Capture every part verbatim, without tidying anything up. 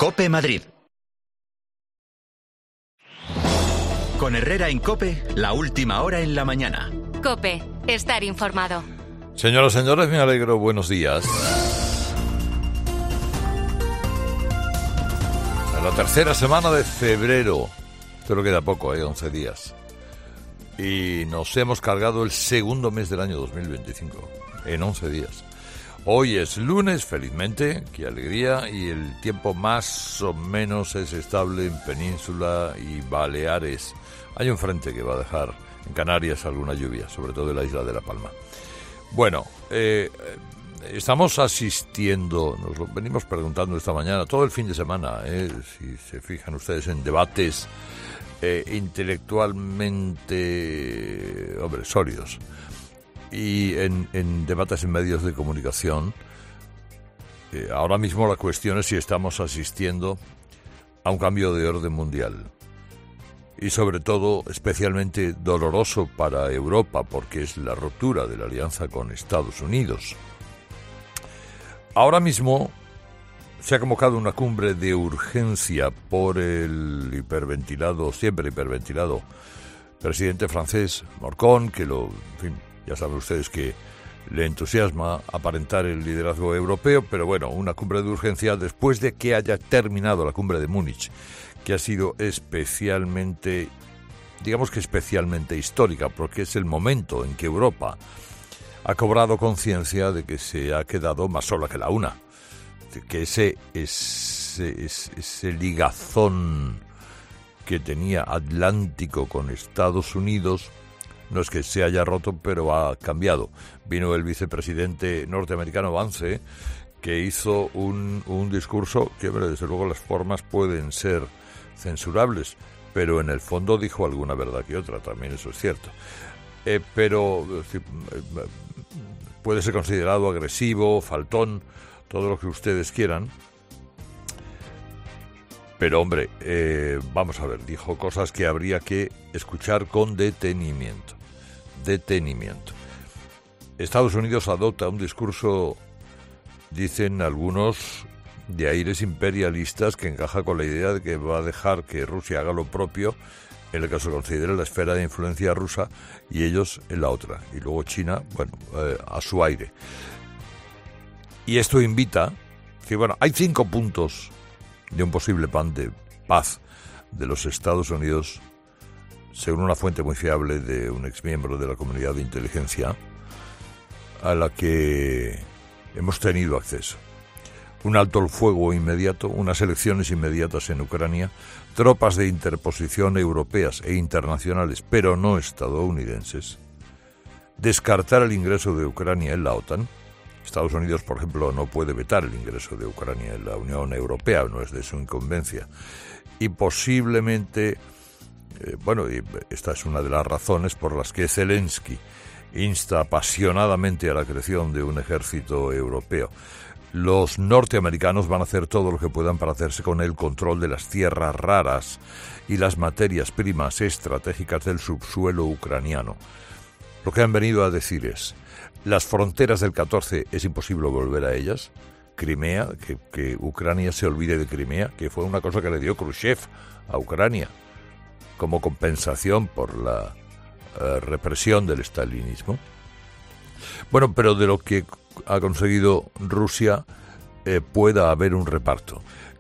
COPE Madrid. Con Herrera en COPE, la última hora en la mañana. COPE, estar informado. Señoras y señores, me alegro, buenos días. En la tercera semana de febrero, esto lo queda poco, ¿eh? once días. Y nos hemos cargado el segundo mes del año dos mil veinticinco, en once días. Hoy es lunes, felizmente, qué alegría, y el tiempo más o menos es estable en Península y Baleares. Hay un frente que va a dejar en Canarias alguna lluvia, sobre todo en la isla de La Palma. Bueno, eh, estamos asistiendo, nos lo venimos preguntando esta mañana, todo el fin de semana, eh, si se fijan ustedes en debates eh, intelectualmente, hombre, sólidos. Y en, en debates en medios de comunicación, eh, ahora mismo la cuestión es si estamos asistiendo a un cambio de orden mundial. Y sobre todo, especialmente doloroso para Europa, porque es la ruptura de la alianza con Estados Unidos. Ahora mismo se ha convocado una cumbre de urgencia por el hiperventilado, siempre hiperventilado, presidente francés Macron, que lo... En fin, ya saben ustedes que le entusiasma aparentar el liderazgo europeo, pero bueno, una cumbre de urgencia después de que haya terminado la cumbre de Múnich, que ha sido especialmente, digamos que especialmente histórica, porque es el momento en que Europa ha cobrado conciencia de que se ha quedado más sola que la una, que ese, ese, ese, ese ligazón que tenía Atlántico con Estados Unidos no es que se haya roto, pero ha cambiado. Vino el vicepresidente norteamericano Vance, que hizo un, un discurso que, bueno, desde luego las formas pueden ser censurables, pero en el fondo dijo alguna verdad que otra, también eso es cierto. Eh, pero eh, puede ser considerado agresivo, faltón, todo lo que ustedes quieran. Pero hombre, eh, vamos a ver, dijo cosas que habría que escuchar con detenimiento. Detenimiento. Estados Unidos adopta un discurso, dicen algunos, de aires imperialistas que encaja con la idea de que va a dejar que Rusia haga lo propio en el que se considere la esfera de influencia rusa y ellos en la otra. Y luego China, bueno, eh, a su aire. Y esto invita que, bueno, hay cinco puntos de un posible plan de paz de los Estados Unidos, según una fuente muy fiable de un exmiembro de la comunidad de inteligencia, a la que hemos tenido acceso. Un alto el fuego inmediato, unas elecciones inmediatas en Ucrania, tropas de interposición europeas e internacionales, pero no estadounidenses, descartar el ingreso de Ucrania en la OTAN. Estados Unidos, por ejemplo, no puede vetar el ingreso de Ucrania en la Unión Europea, no es de su incumbencia. Y posiblemente, eh, bueno, y esta es una de las razones por las que Zelensky insta apasionadamente a la creación de un ejército europeo. Los norteamericanos van a hacer todo lo que puedan para hacerse con el control de las tierras raras y las materias primas estratégicas del subsuelo ucraniano. Lo que han venido a decir es: las fronteras del catorce es imposible volver a ellas. Crimea, que, que Ucrania se olvide de Crimea, que fue una cosa que le dio Khrushchev a Ucrania como compensación por la uh, represión del estalinismo. Bueno, pero de lo que ha conseguido Rusia eh, pueda haber un reparto.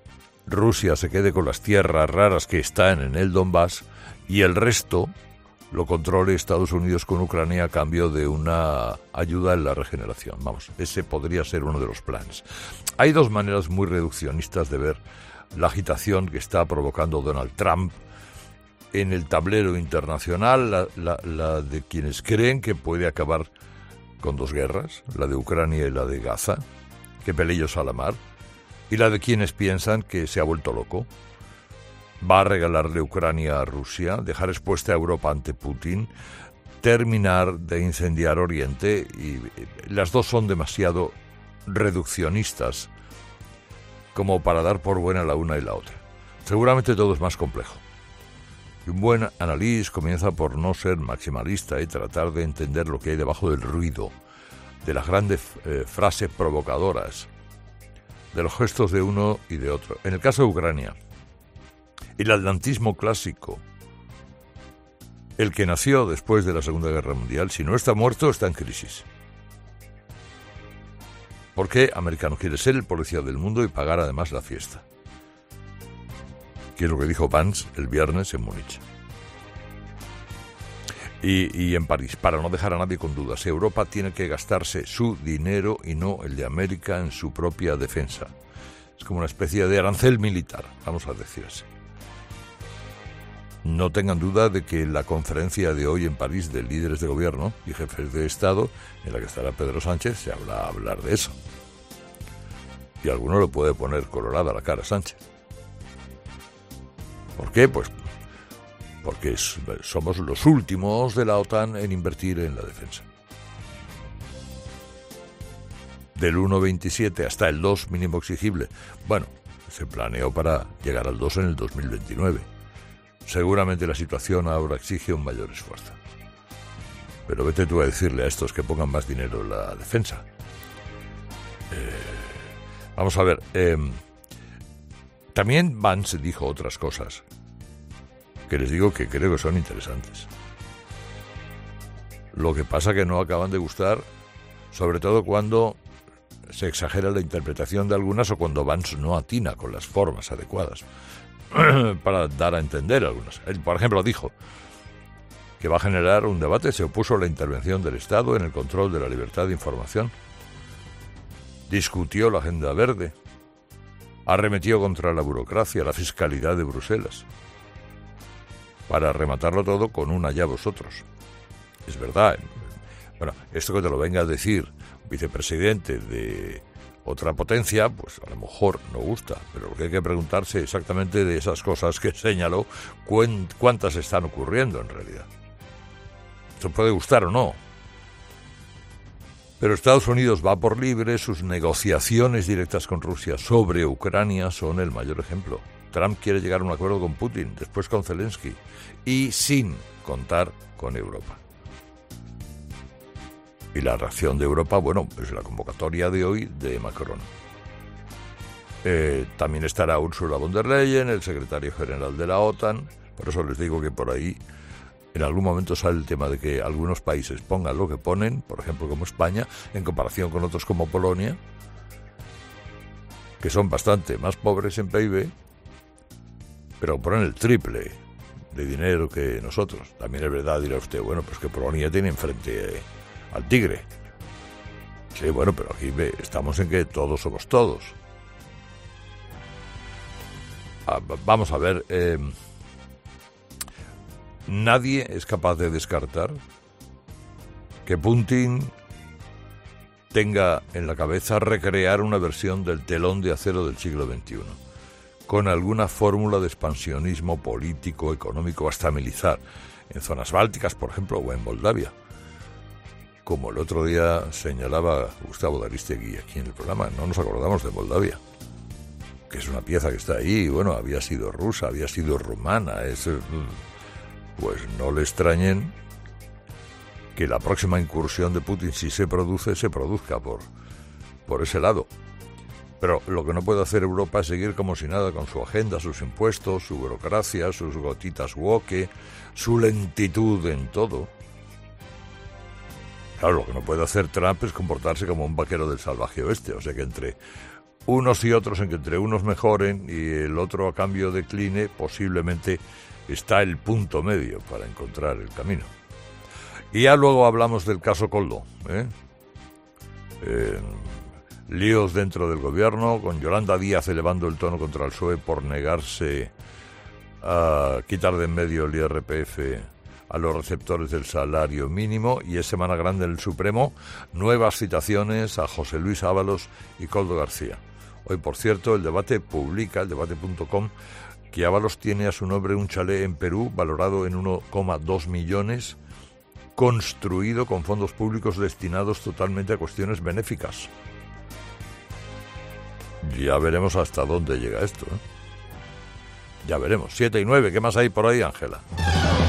Rusia se quede con las tierras raras que están en el Donbass y el resto lo controle Estados Unidos con Ucrania a cambio de una ayuda en la regeneración. Vamos, ese podría ser uno de los planes. Hay dos maneras muy reduccionistas de ver la agitación que está provocando Donald Trump en el tablero internacional, la, la, la de quienes creen que puede acabar con dos guerras, la de Ucrania y la de Gaza, que pelillos a la mar, y la de quienes piensan que se ha vuelto loco. Va a regalarle Ucrania a Rusia, dejar expuesta a Europa ante Putin, terminar de incendiar Oriente, y las dos son demasiado reduccionistas como para dar por buena la una y la otra. Seguramente todo es más complejo. Y un buen análisis comienza por no ser maximalista y tratar de entender lo que hay debajo del ruido, de las grandes eh, frases provocadoras, de los gestos de uno y de otro. En el caso de Ucrania, el atlantismo clásico, el que nació después de la Segunda Guerra Mundial, si no está muerto, está en crisis. Porque americano quiere ser el policía del mundo y pagar además la fiesta. Que es lo que dijo Vance el viernes en Múnich. Y, y en París, para no dejar a nadie con dudas, Europa tiene que gastarse su dinero y no el de América en su propia defensa. Es como una especie de arancel militar, vamos a decir así. No tengan duda de que en la conferencia de hoy en París de líderes de gobierno y jefes de Estado, en la que estará Pedro Sánchez, se habla a hablar de eso. Y alguno le puede poner colorada la cara a Sánchez. ¿Por qué? Pues porque es, somos los últimos de la OTAN en invertir en la defensa. Del uno coma veintisiete hasta el dos mínimo exigible. Bueno, se planeó para llegar al dos en el dos mil veintinueve. Seguramente la situación ahora exige un mayor esfuerzo. Pero vete tú a decirle a estos que pongan más dinero en la defensa. Eh, vamos a ver. Eh, también Vance dijo otras cosas que les digo que creo que son interesantes. Lo que pasa que no acaban de gustar, sobre todo cuando se exagera la interpretación de algunas o cuando Vance no atina con las formas adecuadas para dar a entender algunas. Él, por ejemplo, dijo que va a generar un debate, se opuso a la intervención del Estado en el control de la libertad de información, discutió la agenda verde, arremetió contra la burocracia, la fiscalidad de Bruselas, para rematarlo todo con un allá vosotros. Es verdad. Bueno, esto que te lo venga a decir un vicepresidente de otra potencia, pues a lo mejor no gusta, pero lo que hay que preguntarse exactamente de esas cosas que señaló, cuántas están ocurriendo en realidad. Esto puede gustar o no. Pero Estados Unidos va por libre, sus negociaciones directas con Rusia sobre Ucrania son el mayor ejemplo. Trump quiere llegar a un acuerdo con Putin, después con Zelensky, y sin contar con Europa. Y la reacción de Europa, bueno, es la convocatoria de hoy de Macron. Eh, también estará Ursula von der Leyen, el secretario general de la OTAN. Por eso les digo que por ahí en algún momento sale el tema de que algunos países pongan lo que ponen, por ejemplo como España, en comparación con otros como Polonia, que son bastante más pobres en P I B, pero ponen el triple de dinero que nosotros. También es verdad, dirá usted, bueno, pues que Polonia tiene enfrente al tigre. Sí, bueno, pero aquí ve, estamos en que todos somos todos. Ah, vamos a ver, eh, nadie es capaz de descartar que Putin tenga en la cabeza recrear una versión del telón de acero del siglo veintiuno, con alguna fórmula de expansionismo político, económico, hasta militar, en zonas bálticas, por ejemplo, o en Moldavia. Como el otro día señalaba Gustavo Daristegui aquí en el programa, no nos acordamos de Moldavia, que es una pieza que está ahí, bueno, había sido rusa, había sido rumana, es, pues no le extrañen que la próxima incursión de Putin, si se produce, se produzca por, por ese lado. Pero lo que no puede hacer Europa es seguir como si nada con su agenda, sus impuestos, su burocracia, sus gotitas woke, su lentitud en todo. Claro, lo que no puede hacer Trump es comportarse como un vaquero del salvaje oeste, o sea que entre unos y otros, en que entre unos mejoren y el otro a cambio decline, posiblemente está el punto medio para encontrar el camino. Y ya luego hablamos del caso Koldo, ¿eh? Eh, líos dentro del gobierno, con Yolanda Díaz elevando el tono contra el P S O E por negarse a quitar de en medio el I R P F a los receptores del salario mínimo, y es semana grande en el Supremo, nuevas citaciones a José Luis Ábalos y Koldo García. Hoy, por cierto, el Debate publica, el debate punto com, que Ábalos tiene a su nombre un chalet en Perú valorado en uno coma dos millones, construido con fondos públicos destinados totalmente a cuestiones benéficas. Ya veremos hasta dónde llega esto, ¿eh? Ya veremos. siete y nueve, ¿qué más hay por ahí, Ángela?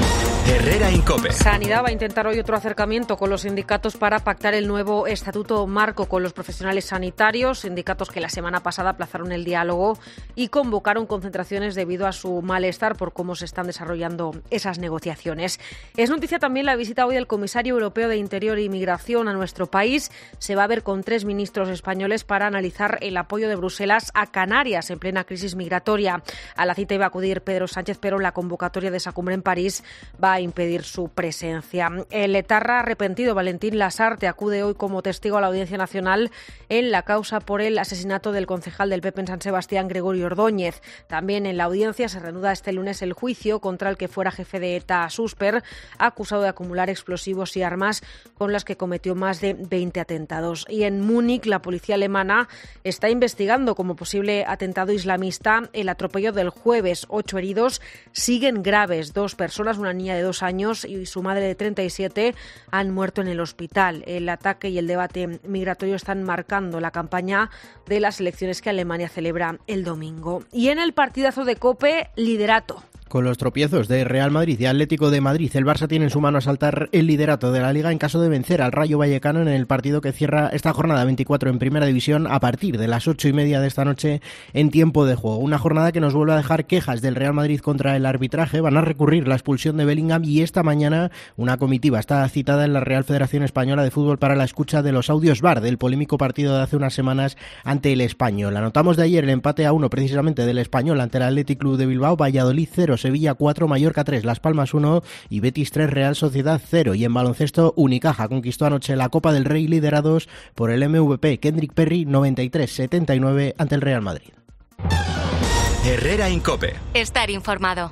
Herrera Incope. Sanidad va a intentar hoy otro acercamiento con los sindicatos para pactar el nuevo estatuto marco con los profesionales sanitarios, sindicatos que la semana pasada aplazaron el diálogo y convocaron concentraciones debido a su malestar por cómo se están desarrollando esas negociaciones. Es noticia también la visita hoy del comisario europeo de Interior e Inmigración a nuestro país. Se va a ver con tres ministros españoles para analizar el apoyo de Bruselas a Canarias en plena crisis migratoria. A la cita iba a acudir Pedro Sánchez, pero la convocatoria de esa cumbre en París va a impedir su presencia. El etarra arrepentido Valentín Lasarte acude hoy como testigo a la Audiencia Nacional en la causa por el asesinato del concejal del P P en San Sebastián, Gregorio Ordóñez. También en la audiencia se reanuda este lunes el juicio contra el que fuera jefe de ETA, Susper, acusado de acumular explosivos y armas con las que cometió más de veinte atentados. Y en Múnich, la policía alemana está investigando como posible atentado islamista el atropello del jueves. Ocho heridos siguen graves. Dos personas, una niña de dos años y su madre de treinta y siete, han muerto en el hospital. El ataque y el debate migratorio están marcando la campaña de las elecciones que Alemania celebra el domingo. Y en el partidazo de COPE, liderato. Con los tropiezos de Real Madrid y Atlético de Madrid, el Barça tiene en su mano asaltar el liderato de la Liga en caso de vencer al Rayo Vallecano en el partido que cierra esta jornada veinticuatro en Primera División a partir de las ocho y media de esta noche en tiempo de juego. Una jornada que nos vuelve a dejar quejas del Real Madrid contra el arbitraje. Van a recurrir la expulsión de Bellingham y esta mañana una comitiva está citada en la Real Federación Española de Fútbol para la escucha de los audios V A R del polémico partido de hace unas semanas ante el Español. Anotamos de ayer el empate a uno precisamente del Español ante el Athletic Club de Bilbao. Valladolid cero, Sevilla cuatro, Mallorca tres, Las Palmas uno y Betis tres, Real Sociedad cero. Y en baloncesto, Unicaja conquistó anoche la Copa del Rey liderados por el M V P Kendrick Perry noventa y tres setenta y nueve ante el Real Madrid. Herrera Incope. Estar informado.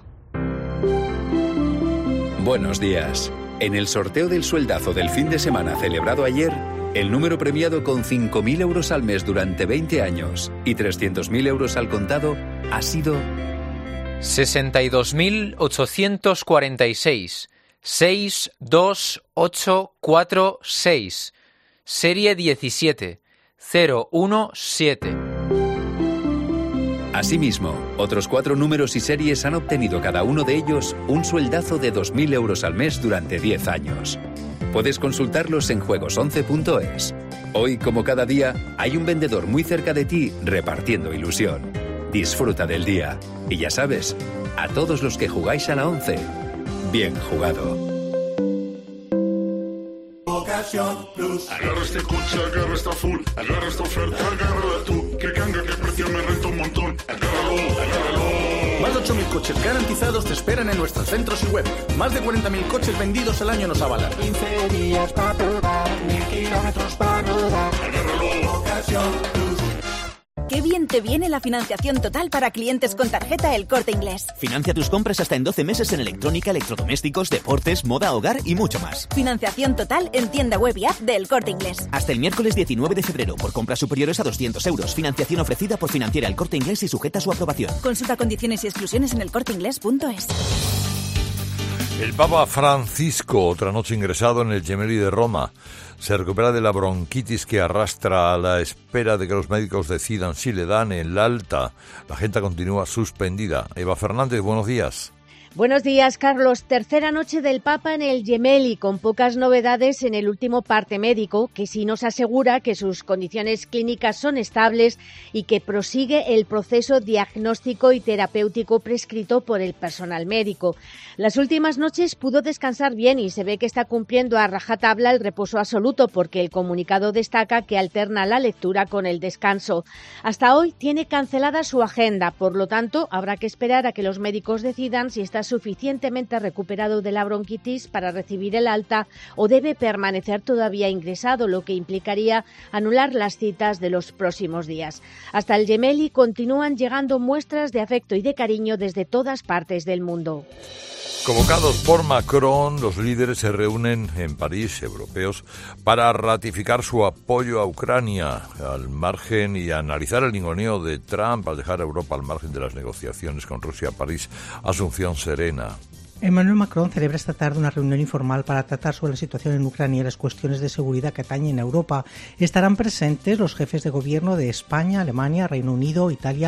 Buenos días. En el sorteo del sueldazo del fin de semana celebrado ayer, el número premiado con cinco mil euros al mes durante veinte años y trescientos mil euros al contado ha sido sesenta y dos mil ochocientos cuarenta y seis, seis dos ocho cuatro seis, serie diecisiete, cero uno siete. Asimismo, otros cuatro números y series han obtenido cada uno de ellos un sueldazo de dos mil euros al mes durante diez años. Puedes consultarlos en juegos once punto es. Hoy, como cada día, hay un vendedor muy cerca de ti repartiendo ilusión. Disfruta del día. Y ya sabes, a todos los que jugáis a la once, bien jugado. Ocasión Plus. Agarra este coche, agarra esta full, agarra esta oferta, agárrala tú. Que canga, que precio me renta un montón. Agárralo, agárralo. Más de ocho mil coches garantizados te esperan en nuestros centros y web. Más de cuarenta mil coches vendidos al año nos avalan. quince días para probar, mil kilómetros para rodar. Agárralo, Ocasión Plus. Qué bien te viene la financiación total para clientes con tarjeta El Corte Inglés. Financia tus compras hasta en doce meses en electrónica, electrodomésticos, deportes, moda, hogar y mucho más. Financiación total en tienda web y app de El Corte Inglés. Hasta el miércoles diecinueve de febrero por compras superiores a doscientos euros. Financiación ofrecida por Financiera El Corte Inglés y sujeta a su aprobación. Consulta condiciones y exclusiones en elcorteinglés punto es. El Papa Francisco, otra noche ingresado en el Gemelli de Roma, se recupera de la bronquitis que arrastra a la espera de que los médicos decidan si le dan el alta. La agenda continúa suspendida. Eva Fernández, buenos días. Buenos días, Carlos. Tercera noche del Papa en el Gemelli, con pocas novedades en el último parte médico, que sí nos asegura que sus condiciones clínicas son estables y que prosigue el proceso diagnóstico y terapéutico prescrito por el personal médico. Las últimas noches pudo descansar bien y se ve que está cumpliendo a rajatabla el reposo absoluto, porque el comunicado destaca que alterna la lectura con el descanso. Hasta hoy tiene cancelada su agenda, por lo tanto habrá que esperar a que los médicos decidan si está suficientemente recuperado de la bronquitis para recibir el alta o debe permanecer todavía ingresado, lo que implicaría anular las citas de los próximos días. Hasta el Gemelli continúan llegando muestras de afecto y de cariño desde todas partes del mundo. Convocados por Macron, los líderes se reúnen en París, europeos, para ratificar su apoyo a Ucrania al margen y analizar el ninguneo de Trump al dejar a Europa al margen de las negociaciones con Rusia. París, Asunción Serena. Emmanuel Macron celebra esta tarde una reunión informal para tratar sobre la situación en Ucrania y las cuestiones de seguridad que atañen a Europa. Estarán presentes los jefes de gobierno de España, Alemania, Reino Unido, Italia,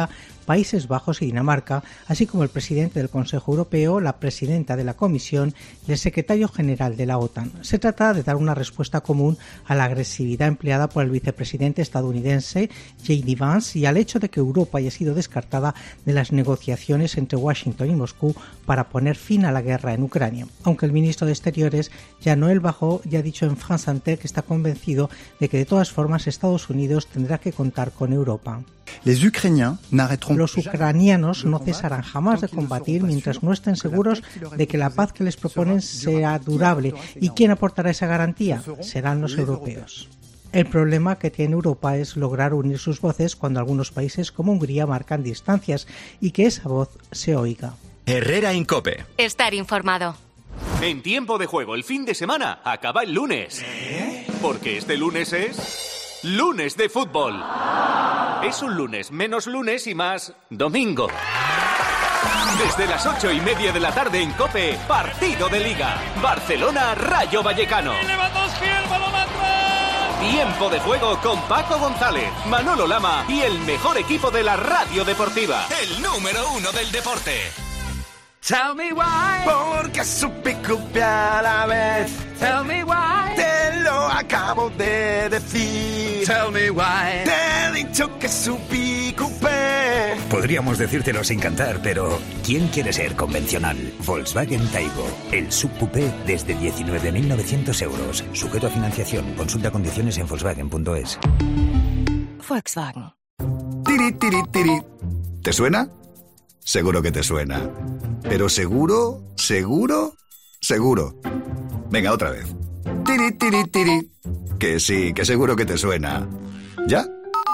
Países Bajos y Dinamarca, así como el presidente del Consejo Europeo, la presidenta de la Comisión y el secretario general de la OTAN. Se trata de dar una respuesta común a la agresividad empleada por el vicepresidente estadounidense J D Vance y al hecho de que Europa haya sido descartada de las negociaciones entre Washington y Moscú para poner fin a la guerra en Ucrania. Aunque el ministro de Exteriores, Jean-Noël Barrot, ya ha dicho en France Inter que está convencido de que de todas formas Estados Unidos tendrá que contar con Europa. Los ucranianos no cesarán jamás de combatir mientras no estén seguros de que la paz que les proponen sea durable. ¿Y quién aportará esa garantía? Serán los europeos. El problema que tiene Europa es lograr unir sus voces cuando algunos países como Hungría marcan distancias y que esa voz se oiga. Herrera Incope. Estar informado. En Tiempo de Juego, el fin de semana acaba el lunes. ¿Eh? Porque este lunes es... Lunes de fútbol. Es un lunes menos lunes y más domingo. Desde las ocho y media de la tarde en COPE, partido de Liga. Barcelona-Rayo Vallecano. Tiempo de Juego con Paco González, Manolo Lama y el mejor equipo de la radio deportiva. El número uno del deporte. Tell me why. Porque supe copiar a la vez. Tell me why. Te lo acabo de decir. Tell me why. Te he dicho que supí coupé. Podríamos decírtelo sin cantar, pero ¿quién quiere ser convencional? Volkswagen Taigo, el subcoupé desde diecinueve mil novecientos euros. Sujeto a financiación. Consulta condiciones en volkswagen punto es. Volkswagen. Tiri, tiri, tiri. ¿Te suena? Seguro que te suena. Pero seguro, seguro, seguro. Venga, otra vez. Tiri, tiri, tiri. Que sí, que seguro que te suena. ¿Ya?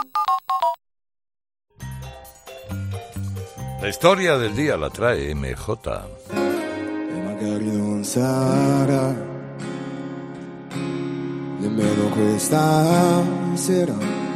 La historia del día la trae M J. E magari non sarà nemmeno questa sera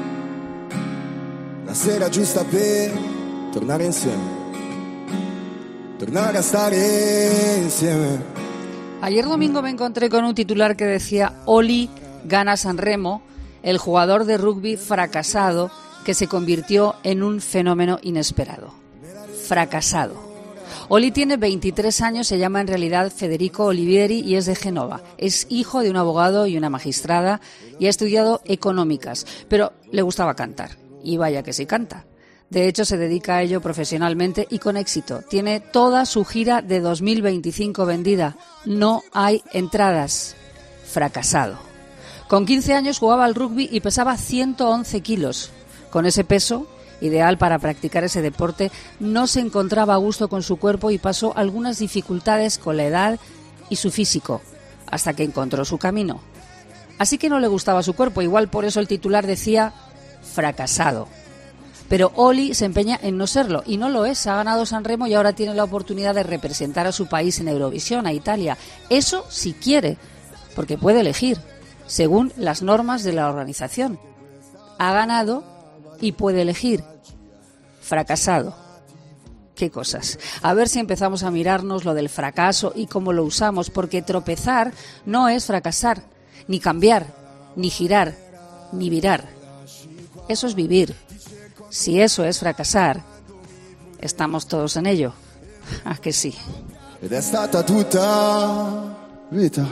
la sera giusta per tornare insieme. Tornare a stare insieme. Ayer domingo me encontré con un titular que decía: Oli gana Sanremo, el jugador de rugby fracasado que se convirtió en un fenómeno inesperado. Fracasado. Oli tiene veintitrés años, se llama en realidad Federico Olivieri y es de Génova. Es hijo de un abogado y una magistrada y ha estudiado económicas, pero le gustaba cantar. Y vaya que sí canta. De hecho, se dedica a ello profesionalmente y con éxito. Tiene toda su gira de dos mil veinticinco vendida. No hay entradas. Fracasado. Con quince años jugaba al rugby y pesaba ciento once kilos. Con ese peso, ideal para practicar ese deporte, no se encontraba a gusto con su cuerpo y pasó algunas dificultades con la edad y su físico, hasta que encontró su camino. Así que no le gustaba su cuerpo, igual por eso el titular decía fracasado. Pero Oli se empeña en no serlo, y no lo es. Ha ganado Sanremo y ahora tiene la oportunidad de representar a su país en Eurovisión, a Italia. Eso si quiere, porque puede elegir, según las normas de la organización. Ha ganado y puede elegir. Fracasado. Qué cosas. A ver si empezamos a mirarnos lo del fracaso y cómo lo usamos, porque tropezar no es fracasar, ni cambiar, ni girar, ni virar. Eso es vivir. Si eso es fracasar, estamos todos en ello. ¿A que sí? Ed è stata tutta vita.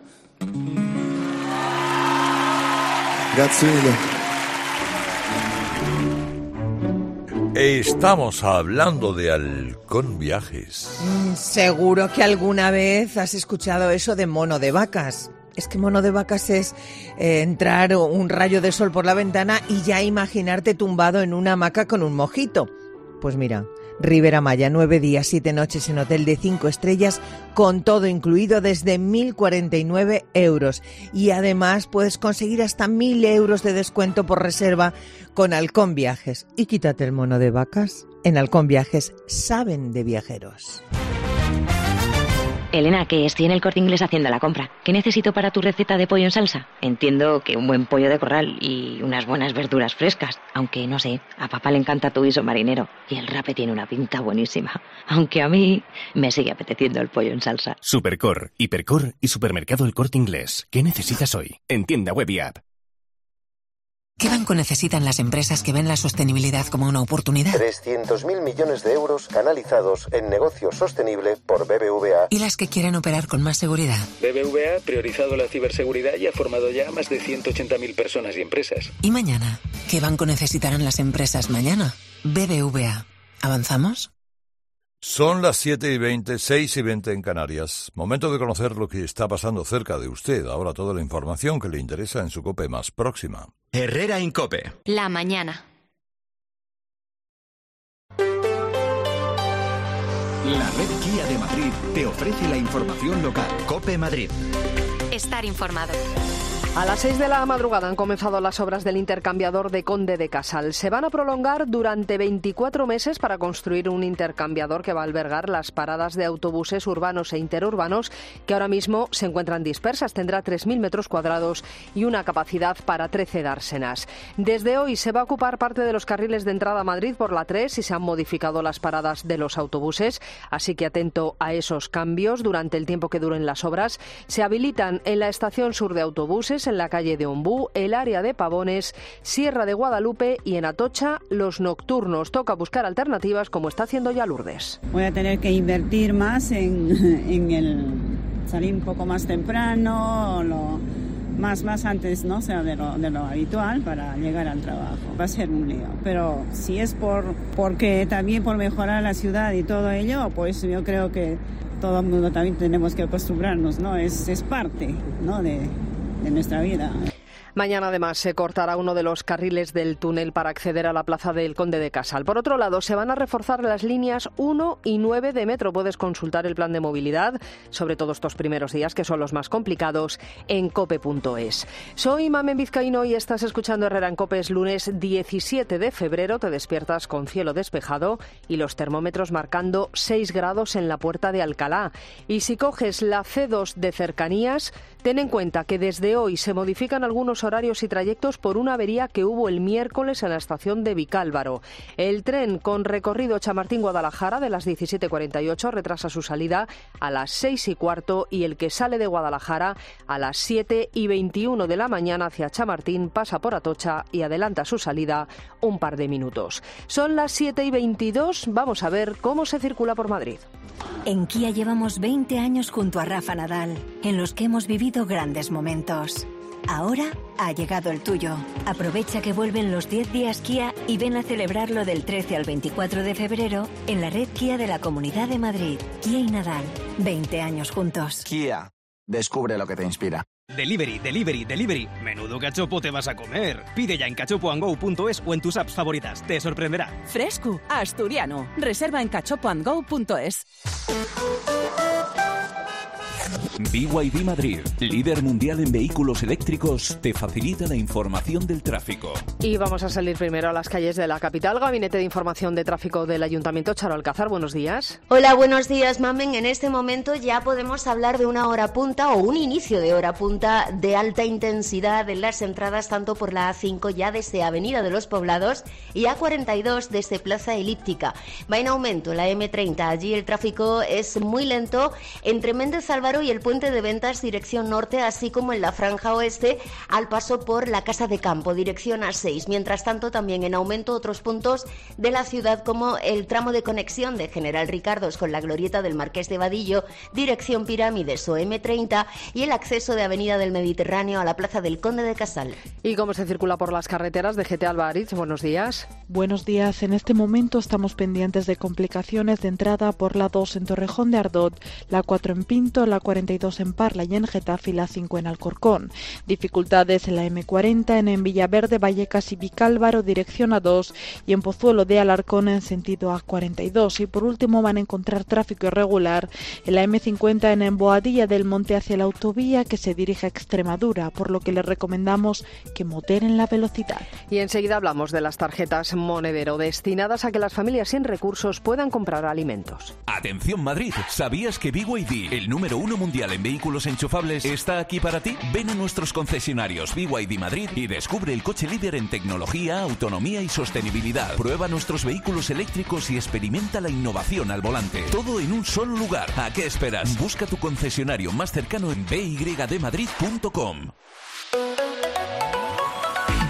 Grazie mille. Estamos hablando de Halcón Viajes. Mm, seguro que alguna vez has escuchado eso de mono de vacas. Es que mono de vacas es eh, entrar un rayo de sol por la ventana y ya imaginarte tumbado en una hamaca con un mojito. Pues mira, Ribera Maya, nueve días, siete noches en hotel de cinco estrellas, con todo incluido desde mil cuarenta y nueve euros. Y además puedes conseguir hasta mil euros de descuento por reserva con Halcón Viajes. Y quítate el mono de vacas. En Halcón Viajes saben de viajeros. Elena, que estoy en el Corte Inglés haciendo la compra. ¿Qué necesito para tu receta de pollo en salsa? Entiendo que un buen pollo de corral y unas buenas verduras frescas. Aunque, no sé, a papá le encanta tu guiso marinero y el rape tiene una pinta buenísima. Aunque a mí me sigue apeteciendo el pollo en salsa. Supercor, Hipercor y Supermercado El Corte Inglés. ¿Qué necesitas hoy? En tienda web y app. ¿Qué banco necesitan las empresas que ven la sostenibilidad como una oportunidad? trescientos mil millones de euros canalizados en negocio sostenible por B B V A. ¿Y las que quieren operar con más seguridad? B B V A ha priorizado la ciberseguridad y ha formado ya a más de ciento ochenta mil personas y empresas. ¿Y mañana? ¿Qué banco necesitarán las empresas mañana? B B V A. ¿Avanzamos? Son las siete y veinte, seis y veinte en Canarias. Momento de conocer lo que está pasando cerca de usted. Ahora toda la información que le interesa en su COPE más próxima. Herrera Incope. La mañana. La red Kia de Madrid te ofrece la información local. COPE Madrid. Estar informado. A las seis de la madrugada han comenzado las obras del intercambiador de Conde de Casal. Se van a prolongar durante veinticuatro meses para construir un intercambiador que va a albergar las paradas de autobuses urbanos e interurbanos que ahora mismo se encuentran dispersas. Tendrá tres mil metros cuadrados y una capacidad para trece dársenas. Desde hoy se va a ocupar parte de los carriles de entrada a Madrid por la tres y se han modificado las paradas de los autobuses. Así que atento a esos cambios durante el tiempo que duren las obras. Se habilitan en la estación sur de autobuses, en la calle de Ombú, el área de Pavones, Sierra de Guadalupe y en Atocha los nocturnos. Toca buscar alternativas como está haciendo ya Lourdes. Voy a tener que invertir más en, en el salir un poco más temprano, lo, más más antes, ¿no? O sea, de lo, de lo habitual para llegar al trabajo. Va a ser un lío, pero si es por porque también por mejorar la ciudad y todo ello, pues yo creo que todo el mundo también tenemos que acostumbrarnos, ¿no? Es, es parte, ¿no? de de nuestra vida. Mañana, además, se cortará uno de los carriles del túnel para acceder a la plaza del Conde de Casal. Por otro lado, se van a reforzar las líneas uno y nueve de metro. Puedes consultar el plan de movilidad, sobre todo estos primeros días, que son los más complicados, en cope punto es. Soy Mamen Vizcaíno y estás escuchando Herrera en Cope. Es lunes diecisiete de febrero. Te despiertas con cielo despejado y los termómetros marcando seis grados en la Puerta de Alcalá. Y si coges la ce dos de cercanías, ten en cuenta que desde hoy se modifican algunos horarios y trayectos por una avería que hubo el miércoles en la estación de Vicálvaro. El tren con recorrido Chamartín-Guadalajara de las diecisiete cuarenta y ocho retrasa su salida a las seis y cuarto y el que sale de Guadalajara a las siete y veintiuno de la mañana hacia Chamartín pasa por Atocha y adelanta su salida un par de minutos. Son las siete y veintidós. Vamos a ver cómo se circula por Madrid. En Kia llevamos veinte años junto a Rafa Nadal, en los que hemos vivido grandes momentos. Ahora ha llegado el tuyo. Aprovecha que vuelven los diez días Kia y ven a celebrarlo del trece al veinticuatro de febrero en la red Kia de la Comunidad de Madrid. Kia y Nadal, veinte años juntos. Kia, descubre lo que te inspira. Delivery, delivery, delivery. Menudo cachopo te vas a comer. Pide ya en cachopo and go punto es o en tus apps favoritas. Te sorprenderá. Fresco, asturiano. Reserva en cachopo and go punto es. B Y D Madrid, líder mundial en vehículos eléctricos, te facilita la información del tráfico. Y vamos a salir primero a las calles de la capital. Gabinete de Información de Tráfico del Ayuntamiento, Charo Alcázar, buenos días. Hola, buenos días, Mamen. En este momento ya podemos hablar de una hora punta o un inicio de hora punta de alta intensidad en las entradas tanto por la A cinco ya desde Avenida de los Poblados y A cuarenta y dos desde Plaza Elíptica. Va en aumento la eme treinta. Allí el tráfico es muy lento entre Méndez Álvaro y el Puente de Ventas dirección norte, así como en la franja oeste al paso por la Casa de Campo dirección A seis. Mientras tanto, también en aumento otros puntos de la ciudad como el tramo de conexión de General Ricardos con la glorieta del Marqués de Vadillo dirección Pirámides o eme treinta y el acceso de Avenida del Mediterráneo a la Plaza del Conde de Casal. ¿Y cómo se circula por las carreteras? de G T Alvarez, buenos días. Buenos días. En este momento estamos pendientes de complicaciones de entrada por la dos en Torrejón de Ardot, la cuatro en Pinto, la cuarenta y dos en Parla y en Getafe y la cinco en Alcorcón. Dificultades en la eme cuarenta, en, en Villaverde, Vallecas y Vicálvaro, dirección A dos, y en Pozuelo de Alarcón en sentido A cuarenta y dos. Y por último van a encontrar tráfico irregular en la eme cincuenta en, en Boadilla del Monte hacia la autovía que se dirige a Extremadura, por lo que les recomendamos que moderen la velocidad. Y enseguida hablamos de las tarjetas Monedero, destinadas a que las familias sin recursos puedan comprar alimentos. Atención Madrid, ¿sabías que B Y D, el número uno mundial en vehículos enchufables, está aquí para ti? Ven a nuestros concesionarios B Y D Madrid y descubre el coche líder en tecnología, autonomía y sostenibilidad. Prueba nuestros vehículos eléctricos y experimenta la innovación al volante. Todo en un solo lugar. ¿A qué esperas? Busca tu concesionario más cercano en b y d madrid punto com.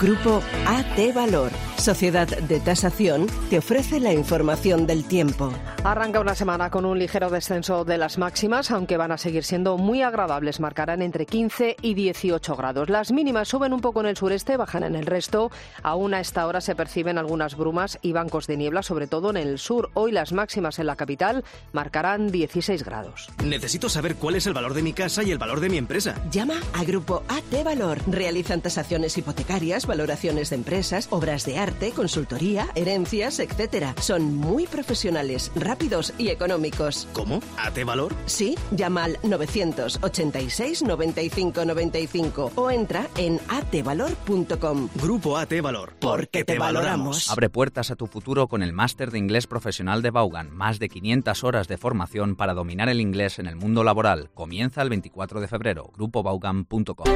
Grupo A T Valor, sociedad de tasación, te ofrece la información del tiempo. Arranca una semana con un ligero descenso de las máximas, aunque van a seguir siendo muy agradables. Marcarán entre quince y dieciocho grados. Las mínimas suben un poco en el sureste, bajan en el resto. Aún a esta hora se perciben algunas brumas y bancos de niebla, sobre todo en el sur. Hoy las máximas en la capital marcarán dieciséis grados. Necesito saber cuál es el valor de mi casa y el valor de mi empresa. Llama a Grupo A T Valor. Realizan tasaciones hipotecarias, valoraciones de empresas, obras de arte, consultoría, herencias, etcétera. Son muy profesionales, rápidos y económicos. ¿Cómo? ¿A T Valor? Sí, llama al novecientos ochenta y seis noventa y cinco noventa y cinco o entra en a t valor punto com. Grupo A T Valor. Porque te valoramos. Abre puertas a tu futuro con el Máster de Inglés Profesional de Vaughan. Más de quinientas horas de formación para dominar el inglés en el mundo laboral. Comienza el veinticuatro de febrero. grupo vaughan punto com.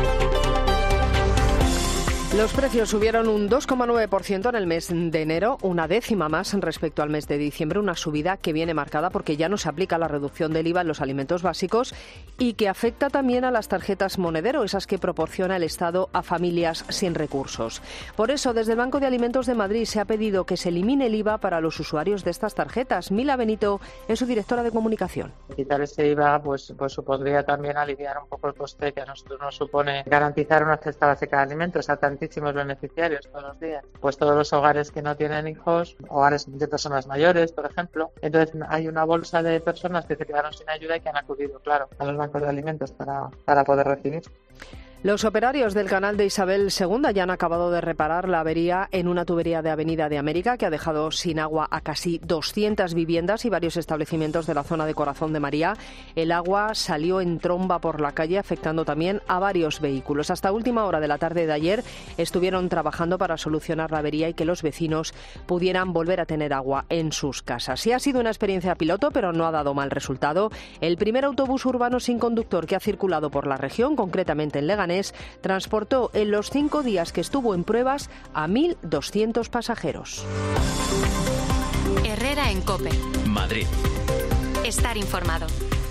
Los precios subieron un dos coma nueve por ciento en el mes de enero, una décima más respecto al mes de diciembre, una subida que viene marcada porque ya no se aplica la reducción del I V A en los alimentos básicos y que afecta también a las tarjetas monedero, esas que proporciona el Estado a familias sin recursos. Por eso, desde el Banco de Alimentos de Madrid se ha pedido que se elimine el I V A para los usuarios de estas tarjetas. Mila Benito es su directora de comunicación. Quitar ese I V A pues, pues supondría también aliviar un poco el coste que a nosotros nos supone garantizar una cesta básica de alimentos a tantísimos beneficiarios todos los días. Pues todos los hogares que no tienen hijos, hogares de personas mayores, por ejemplo. Entonces hay una bolsa de personas que se quedaron sin ayuda y que han acudido, claro, a los bancos de alimentos para, para poder recibir. Los operarios del canal de Isabel segunda ya han acabado de reparar la avería en una tubería de Avenida de América que ha dejado sin agua a casi doscientas viviendas y varios establecimientos de la zona de Corazón de María. El agua salió en tromba por la calle, afectando también a varios vehículos. Hasta última hora de la tarde de ayer estuvieron trabajando para solucionar la avería y que los vecinos pudieran volver a tener agua en sus casas. Sí ha sido una experiencia piloto, pero no ha dado mal resultado. El primer autobús urbano sin conductor que ha circulado por la región, concretamente en Leganés, transportó en los cinco días que estuvo en pruebas a mil doscientos pasajeros. Herrera en COPE. Madrid. Estar informado.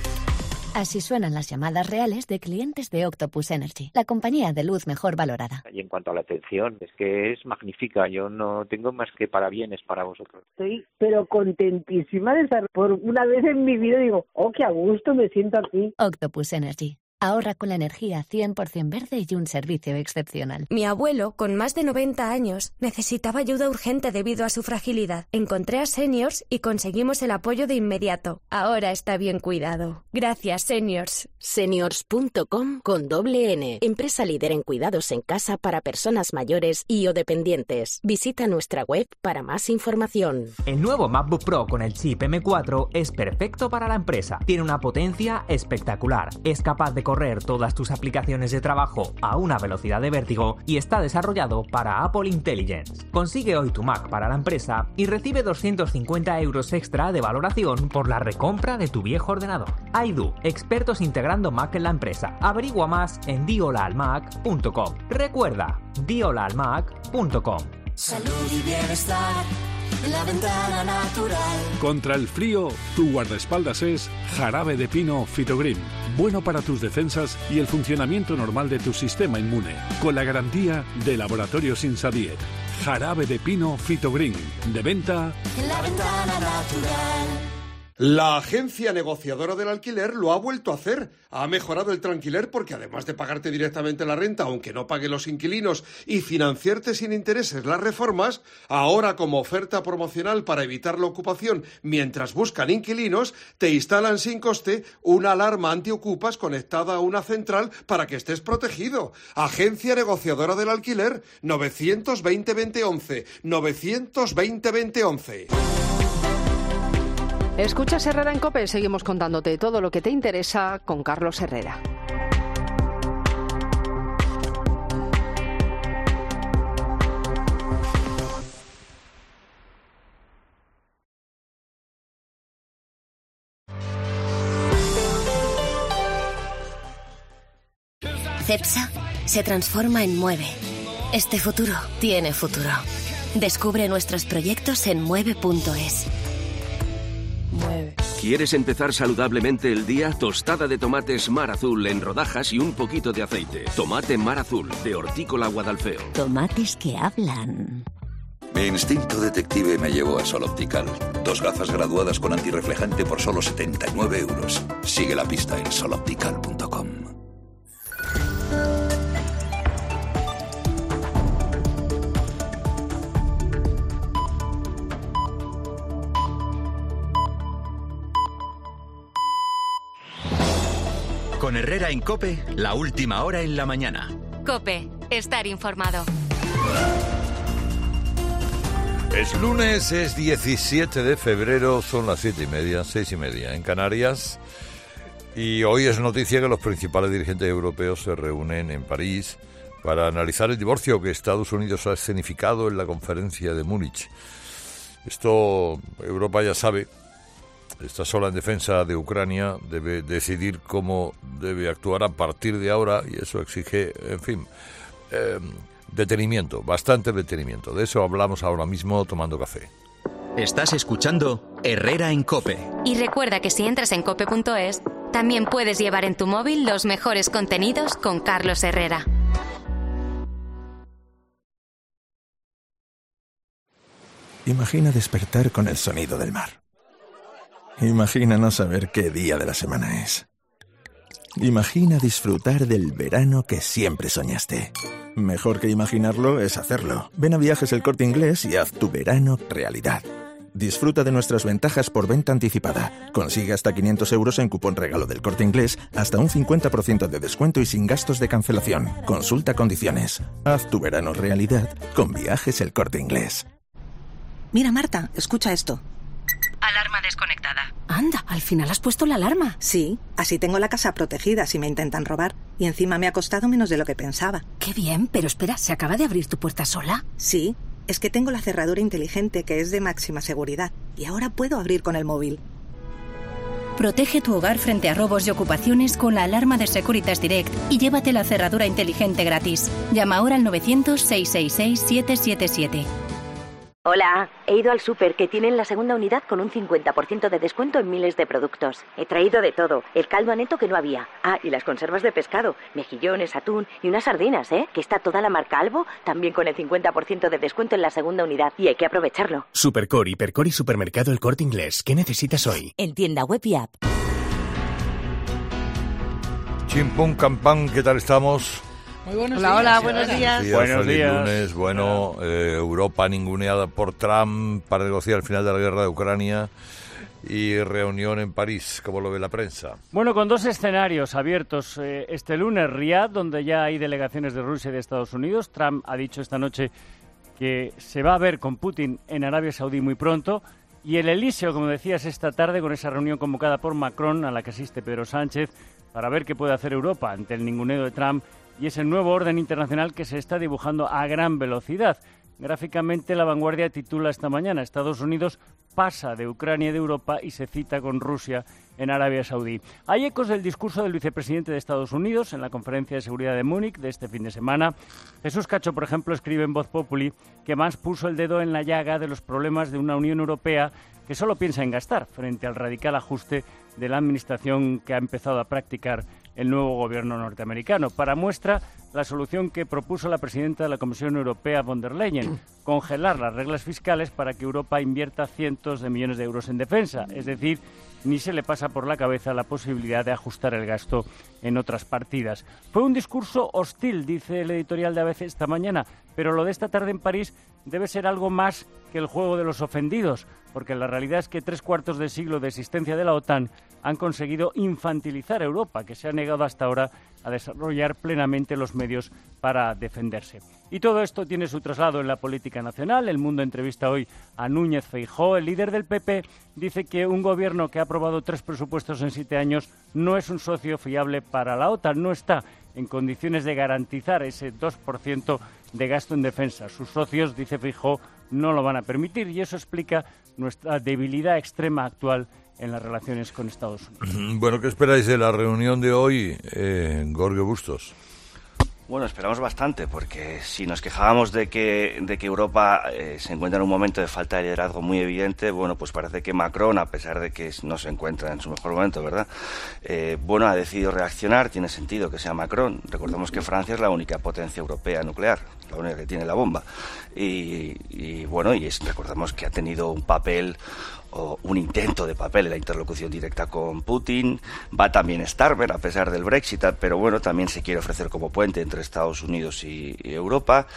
Así suenan las llamadas reales de clientes de Octopus Energy, la compañía de luz mejor valorada. Y en cuanto a la atención, es que es magnífica. Yo no tengo más que parabienes para vosotros. Estoy pero contentísima de estar. Por una vez en mi vida digo, oh, qué a gusto me siento aquí. Octopus Energy. Ahorra con la energía cien por ciento verde y un servicio excepcional. Mi abuelo, con más de noventa años, necesitaba ayuda urgente debido a su fragilidad. Encontré a Seniors y conseguimos el apoyo de inmediato. Ahora está bien cuidado. Gracias, Seniors. Seniors punto com con doble N. Empresa líder en cuidados en casa para personas mayores y o dependientes. Visita nuestra web para más información. El nuevo MacBook Pro con el chip eme cuatro es perfecto para la empresa. Tiene una potencia espectacular. Es capaz de correr todas tus aplicaciones de trabajo a una velocidad de vértigo y está desarrollado para Apple Intelligence. Consigue hoy tu Mac para la empresa y recibe doscientos cincuenta euros extra de valoración por la recompra de tu viejo ordenador. Aidu, expertos integrando Mac en la empresa. Averigua más en di hola al mac punto com. Recuerda, di hola al mac punto com. Salud y bienestar en la ventana natural. Contra el frío, tu guardaespaldas es Jarabe de Pino Fitogreen. Bueno para tus defensas y el funcionamiento normal de tu sistema inmune. Con la garantía de Laboratorios Insadiet. Jarabe de Pino Fitogreen. De venta en la ventana natural. La agencia negociadora del alquiler lo ha vuelto a hacer. Ha mejorado el tranquiler porque además de pagarte directamente la renta, aunque no paguen los inquilinos, y financiarte sin intereses las reformas, ahora como oferta promocional para evitar la ocupación mientras buscan inquilinos, te instalan sin coste una alarma antiocupas conectada a una central para que estés protegido. Agencia negociadora del alquiler, novecientos veinte veinte once, novecientos veinte veinte once. Escuchas Herrera en COPE, seguimos contándote todo lo que te interesa con Carlos Herrera. CEPSA se transforma en Mueve. Este futuro tiene futuro. Descubre nuestros proyectos en mueve punto es. Mueve. ¿Quieres empezar saludablemente el día? Tostada de tomates Mar Azul en rodajas y un poquito de aceite. Tomate Mar Azul, de Hortícola Guadalfeo. Tomates que hablan. Mi instinto detective me llevó a Sol Optical. Dos gafas graduadas con antirreflejante por solo setenta y nueve euros. Sigue la pista en sol optical punto com. Con Herrera en COPE, la última hora en la mañana. COPE, estar informado. Es lunes, es diecisiete de febrero, son las siete y media, seis y media en Canarias. Y hoy es noticia que los principales dirigentes europeos se reúnen en París para analizar el divorcio que Estados Unidos ha escenificado en la conferencia de Múnich. Esto Europa ya sabe. Está sola en defensa de Ucrania, debe decidir cómo debe actuar a partir de ahora y eso exige, en fin, eh, detenimiento, bastante detenimiento. De eso hablamos ahora mismo tomando café. Estás escuchando Herrera en COPE. Y recuerda que si entras en cope punto es, también puedes llevar en tu móvil los mejores contenidos con Carlos Herrera. Imagina despertar con el sonido del mar. Imagina no saber qué día de la semana es. Imagina disfrutar del verano que siempre soñaste. Mejor que imaginarlo es hacerlo. Ven a Viajes El Corte Inglés y haz tu verano realidad. Disfruta de nuestras ventajas por venta anticipada. Consigue hasta quinientos euros en cupón regalo del Corte Inglés, hasta un cincuenta por ciento de descuento y sin gastos de cancelación. Consulta condiciones. Haz tu verano realidad con Viajes El Corte Inglés. Mira, Marta, escucha esto. Alarma desconectada. Anda, al final has puesto la alarma. Sí, así tengo la casa protegida si me intentan robar. Y encima me ha costado menos de lo que pensaba. Qué bien, pero espera, ¿se acaba de abrir tu puerta sola? Sí, es que tengo la cerradura inteligente que es de máxima seguridad. Y ahora puedo abrir con el móvil. Protege tu hogar frente a robos y ocupaciones con la alarma de Securitas Direct y llévate la cerradura inteligente gratis. Llama ahora al novecientos, seiscientos sesenta y seis, setecientos setenta y siete. Hola, he ido al súper que tienen la segunda unidad con un cincuenta por ciento de descuento en miles de productos. He traído de todo, el caldo aneto que no había. Ah, y las conservas de pescado, mejillones, atún y unas sardinas, ¿eh? Que está toda la marca Albo, también con el cincuenta por ciento de descuento en la segunda unidad y hay que aprovecharlo. Supercor, Hipercor y Supermercado El Corte Inglés. ¿Qué necesitas hoy? En tienda web y app. Chimpún Campán, ¿qué tal estamos? Muy buenos hola, días. Hola, buenos días. días Buenos feliz días. lunes. Bueno, eh, Europa ninguneada por Trump para negociar el final de la guerra de Ucrania y reunión en París. ¿Cómo lo ve la prensa? Bueno, con dos escenarios abiertos. Eh, este lunes, Riad, donde ya hay delegaciones de Rusia y de Estados Unidos. Trump ha dicho esta noche que se va a ver con Putin en Arabia Saudí muy pronto. Y el Elíseo, como decías, esta tarde con esa reunión convocada por Macron, a la que asiste Pedro Sánchez, para ver qué puede hacer Europa ante el ninguneo de Trump y ese nuevo orden internacional que se está dibujando a gran velocidad. Gráficamente, La Vanguardia titula esta mañana: Estados Unidos pasa de Ucrania y de Europa y se cita con Rusia en Arabia Saudí. Hay ecos del discurso del vicepresidente de Estados Unidos en la Conferencia de Seguridad de Múnich de este fin de semana. Jesús Cacho, por ejemplo, escribe en Voz Populi que más puso el dedo en la llaga de los problemas de una Unión Europea que solo piensa en gastar frente al radical ajuste de la administración que ha empezado a practicar el nuevo gobierno norteamericano. Para muestra, la solución que propuso la presidenta de la Comisión Europea, von der Leyen, congelar las reglas fiscales para que Europa invierta cientos de millones de euros en defensa. Es decir, ni se le pasa por la cabeza la posibilidad de ajustar el gasto en otras partidas. Fue un discurso hostil, dice el editorial de A B C esta mañana, pero lo de esta tarde en París debe ser algo más que el juego de los ofendidos, porque la realidad es que tres cuartos de siglo de existencia de la OTAN han conseguido infantilizar a Europa, que se ha negado hasta ahora a desarrollar plenamente los medios para defenderse. Y todo esto tiene su traslado en la política nacional. El Mundo entrevista hoy a Núñez Feijóo. El líder del P P dice que un gobierno que ha aprobado tres presupuestos en siete años no es un socio fiable para la OTAN, no está en condiciones de garantizar ese dos por ciento de gasto en defensa. Sus socios, dice Feijóo, no lo van a permitir y eso explica nuestra debilidad extrema actual en las relaciones con Estados Unidos. Bueno, ¿qué esperáis de la reunión de hoy, eh, Gorgio Bustos? Bueno, esperamos bastante, porque si nos quejábamos de que, de que Europa eh, se encuentra en un momento de falta de liderazgo muy evidente, bueno, pues parece que Macron, a pesar de que no se encuentra en su mejor momento, ¿verdad?, eh, bueno, ha decidido reaccionar. Tiene sentido que sea Macron. Recordemos que Francia es la única potencia europea nuclear, la única que tiene la bomba. Y, y bueno, y es, recordemos que ha tenido un papel o un intento de papel en la interlocución directa con Putin. Va también Starmer, a pesar del Brexit, pero bueno, también se quiere ofrecer como puente entre Estados Unidos y, y Europa,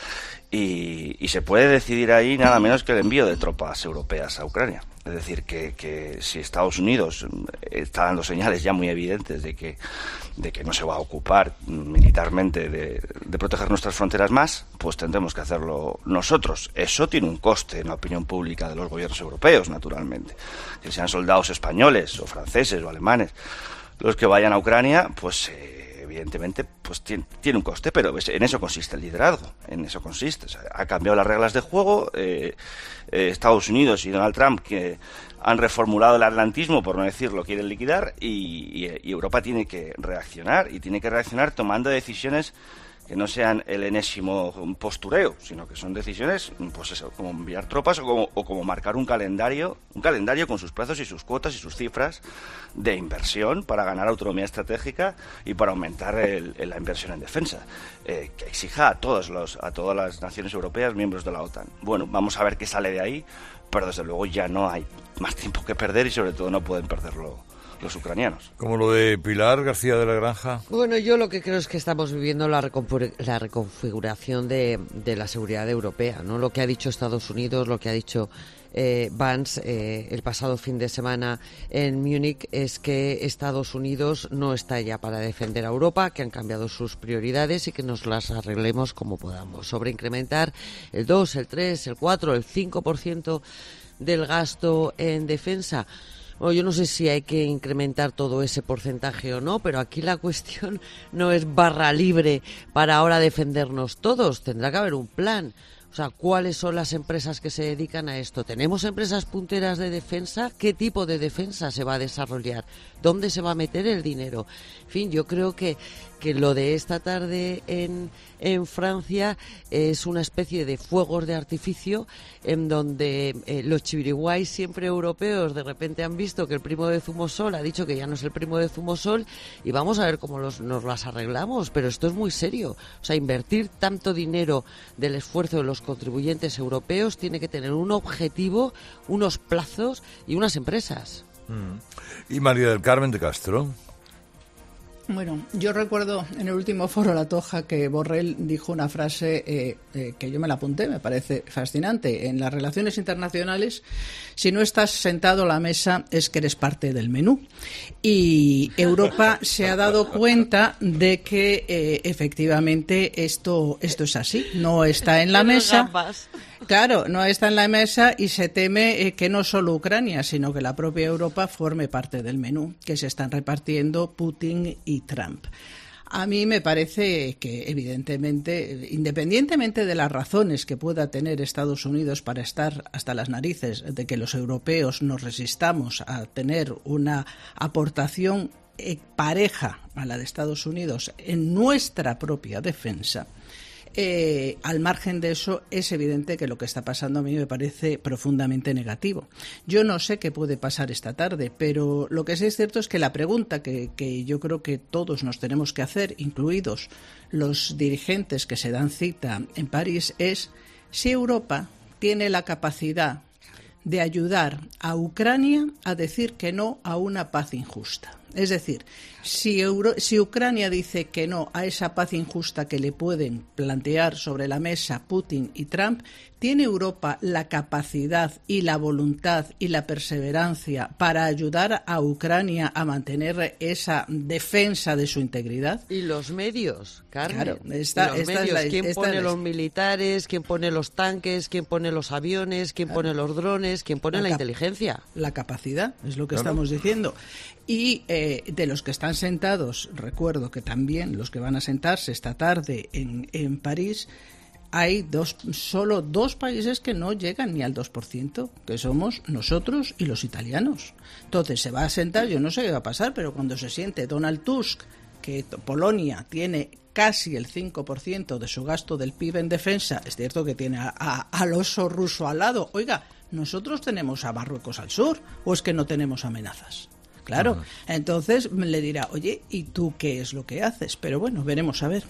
y, y se puede decidir ahí nada menos que el envío de tropas europeas a Ucrania. Es decir, que, que si Estados Unidos está dando señales ya muy evidentes de que, de que no se va a ocupar militarmente de, de proteger nuestras fronteras más, pues tendremos que hacerlo nosotros. Eso tiene un coste en la opinión pública de los gobiernos europeos, naturalmente. Que sean soldados españoles o franceses o alemanes los que vayan a Ucrania, pues eh, evidentemente pues tiene, tiene un coste, pero en eso consiste el liderazgo, en eso consiste. O sea, ha cambiado las reglas de juego. eh, eh, Estados Unidos y Donald Trump, que han reformulado el atlantismo, por no decir lo quieren liquidar, y, y, y Europa tiene que reaccionar, y tiene que reaccionar tomando decisiones que no sean el enésimo postureo, sino que son decisiones, pues eso, como enviar tropas o como, o como marcar un calendario, un calendario con sus plazos y sus cuotas y sus cifras de inversión para ganar autonomía estratégica y para aumentar el, el, la inversión en defensa, eh, que exija a todos los, a todas las naciones europeas miembros de la OTAN. Bueno, vamos a ver qué sale de ahí, pero desde luego ya no hay más tiempo que perder y sobre todo no pueden perderlo los ucranianos. Como lo de Pilar García de la Granja. Bueno, yo lo que creo es que estamos viviendo la, reconfig- la reconfiguración de, de la seguridad europea, ¿no? Lo que ha dicho Estados Unidos, lo que ha dicho eh, Vance eh, el pasado fin de semana en Múnich es que Estados Unidos no está ya para defender a Europa, que han cambiado sus prioridades y que nos las arreglemos como podamos. Sobre incrementar el dos, el tres, el cuatro, el cinco por ciento del gasto en defensa. Bueno, yo no sé si hay que incrementar todo ese porcentaje o no, pero aquí la cuestión no es barra libre para ahora defendernos todos. Tendrá que haber un plan. O sea, ¿cuáles son las empresas que se dedican a esto? ¿Tenemos empresas punteras de defensa? ¿Qué tipo de defensa se va a desarrollar? ¿Dónde se va a meter el dinero? En fin, yo creo que, que lo de esta tarde en, en Francia es una especie de fuegos de artificio en donde eh, los chiriguays siempre europeos de repente han visto que el primo de Zumosol ha dicho que ya no es el primo de Zumosol y vamos a ver cómo los, nos las arreglamos. Pero esto es muy serio. O sea, invertir tanto dinero del esfuerzo de los contribuyentes europeos tiene que tener un objetivo, unos plazos y unas empresas. Mm. Y María del Carmen de Castro. Bueno, yo recuerdo en el último foro La Toja que Borrell dijo una frase eh, eh, que yo me la apunté, me parece fascinante. En las relaciones internacionales, si no estás sentado a la mesa es que eres parte del menú. Y Europa se ha dado cuenta de que eh, efectivamente esto, esto es así. No está en la mesa. Claro, no está en la mesa y se teme eh, que no solo Ucrania, sino que la propia Europa forme parte del menú que se están repartiendo Putin y Trump. A mí me parece que, evidentemente, independientemente de las razones que pueda tener Estados Unidos para estar hasta las narices de que los europeos nos resistamos a tener una aportación eh, pareja a la de Estados Unidos en nuestra propia defensa, Eh, al margen de eso, es evidente que lo que está pasando a mí me parece profundamente negativo. Yo no sé qué puede pasar esta tarde, pero lo que sí es cierto es que la pregunta que, que yo creo que todos nos tenemos que hacer, incluidos los dirigentes que se dan cita en París, es si Europa tiene la capacidad de ayudar a Ucrania a decir que no a una paz injusta. Es decir, si, Euro, si Ucrania dice que no a esa paz injusta que le pueden plantear sobre la mesa Putin y Trump, ¿tiene Europa la capacidad y la voluntad y la perseverancia para ayudar a Ucrania a mantener esa defensa de su integridad? Y los medios, Carmen. Claro, esta, los esta medios. Es la, ¿Quién esta pone es... los militares? ¿Quién pone los tanques? ¿Quién pone los aviones? ¿Quién pone los drones? ¿Quién pone la, la inteligencia? La capacidad, es lo que claro. estamos diciendo. Y eh, de los que están sentados, recuerdo que también los que van a sentarse esta tarde en, en París, hay dos, solo dos países que no llegan ni al dos por ciento, que somos nosotros y los italianos. Entonces se va a sentar, yo no sé qué va a pasar, pero cuando se siente Donald Tusk, que Polonia tiene casi el cinco por ciento de su gasto del P I B en defensa, es cierto que tiene a, a, al oso ruso al lado. Oiga, ¿nosotros tenemos a Marruecos al sur o es que no tenemos amenazas? Claro, uh-huh. Entonces le dirá, oye, ¿y tú qué es lo que haces? Pero bueno, veremos a ver.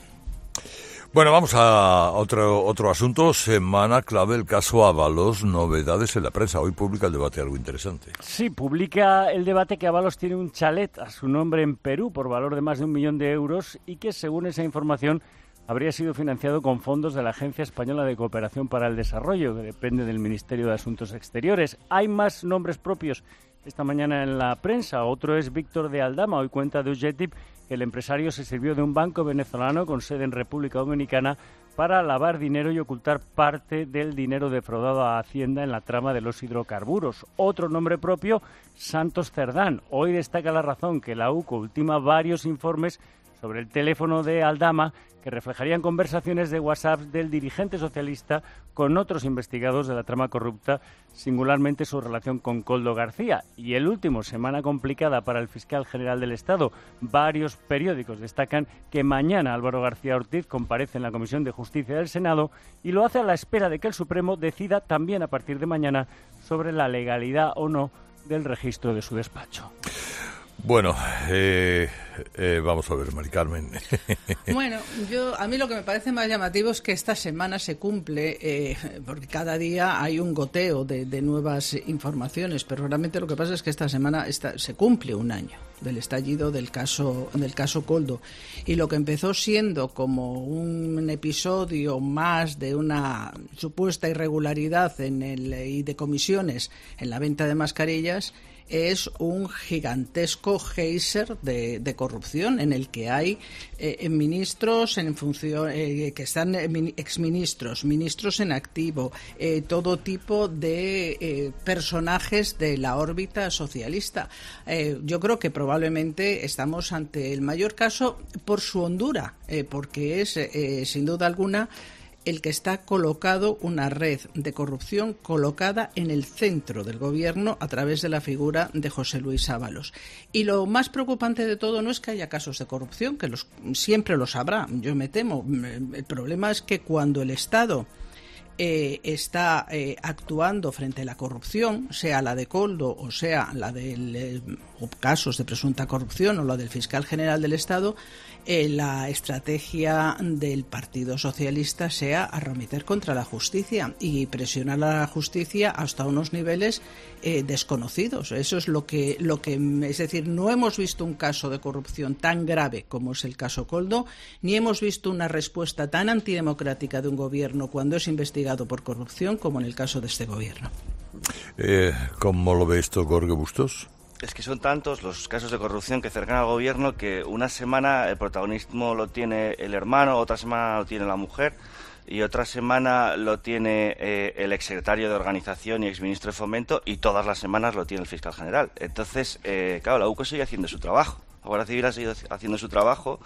Bueno, vamos a otro otro asunto. Semana clave, el caso Ábalos, novedades en la prensa. Hoy publica el debate algo interesante. Sí, publica el debate que Ábalos tiene un chalet a su nombre en Perú por valor de más de un millón de euros y que, según esa información, habría sido financiado con fondos de la Agencia Española de Cooperación para el Desarrollo, que depende del Ministerio de Asuntos Exteriores. Hay más nombres propios esta mañana en la prensa. Otro es Víctor de Aldama. Hoy cuenta de Ugetip que el empresario se sirvió de un banco venezolano con sede en República Dominicana para lavar dinero y ocultar parte del dinero defraudado a Hacienda en la trama de los hidrocarburos. Otro nombre propio, Santos Cerdán. Hoy destaca La Razón que la U C O ultima varios informes sobre el teléfono de Aldama que reflejarían conversaciones de WhatsApp del dirigente socialista con otros investigados de la trama corrupta, singularmente su relación con Koldo García. Y el último, semana complicada para el fiscal general del Estado. Varios periódicos destacan que mañana Álvaro García Ortiz comparece en la Comisión de Justicia del Senado y lo hace a la espera de que el Supremo decida también a partir de mañana sobre la legalidad o no del registro de su despacho. Bueno, eh, eh, vamos a ver, Mari Carmen. Bueno, yo a mí lo que me parece más llamativo es que esta semana se cumple, eh, porque cada día hay un goteo de, de nuevas informaciones, pero realmente lo que pasa es que esta semana esta, se cumple un año del estallido del caso del caso Koldo, y lo que empezó siendo como un episodio más de una supuesta irregularidad en el y de comisiones en la venta de mascarillas es un gigantesco geyser de, de corrupción en el que hay eh, ministros en función eh, que están eh, exministros, ministros en activo, eh, todo tipo de eh, personajes de la órbita socialista. Eh, yo creo que probablemente estamos ante el mayor caso por su hondura, eh, porque es eh, sin duda alguna el que está colocado una red de corrupción colocada en el centro del gobierno a través de la figura de José Luis Ábalos. Y lo más preocupante de todo no es que haya casos de corrupción, que los, siempre los habrá, yo me temo. El problema es que cuando el Estado eh, está eh, actuando frente a la corrupción, sea la de Koldo o sea la de eh, casos de presunta corrupción o la del fiscal general del Estado, Eh, la estrategia del Partido Socialista sea arremeter contra la justicia y presionar a la justicia hasta unos niveles eh, desconocidos. Eso es lo que, lo que, es decir, no hemos visto un caso de corrupción tan grave como es el caso Koldo, ni hemos visto una respuesta tan antidemocrática de un gobierno cuando es investigado por corrupción como en el caso de este gobierno. Eh, ¿Cómo lo ve esto, Jorge Bustos? Es que son tantos los casos de corrupción que cercan al gobierno que una semana el protagonismo lo tiene el hermano, otra semana lo tiene la mujer y otra semana lo tiene eh, el exsecretario de Organización y exministro de Fomento y todas las semanas lo tiene el fiscal general. Entonces, eh, claro, la U C O sigue haciendo su trabajo. La Guardia Civil ha seguido haciendo su trabajo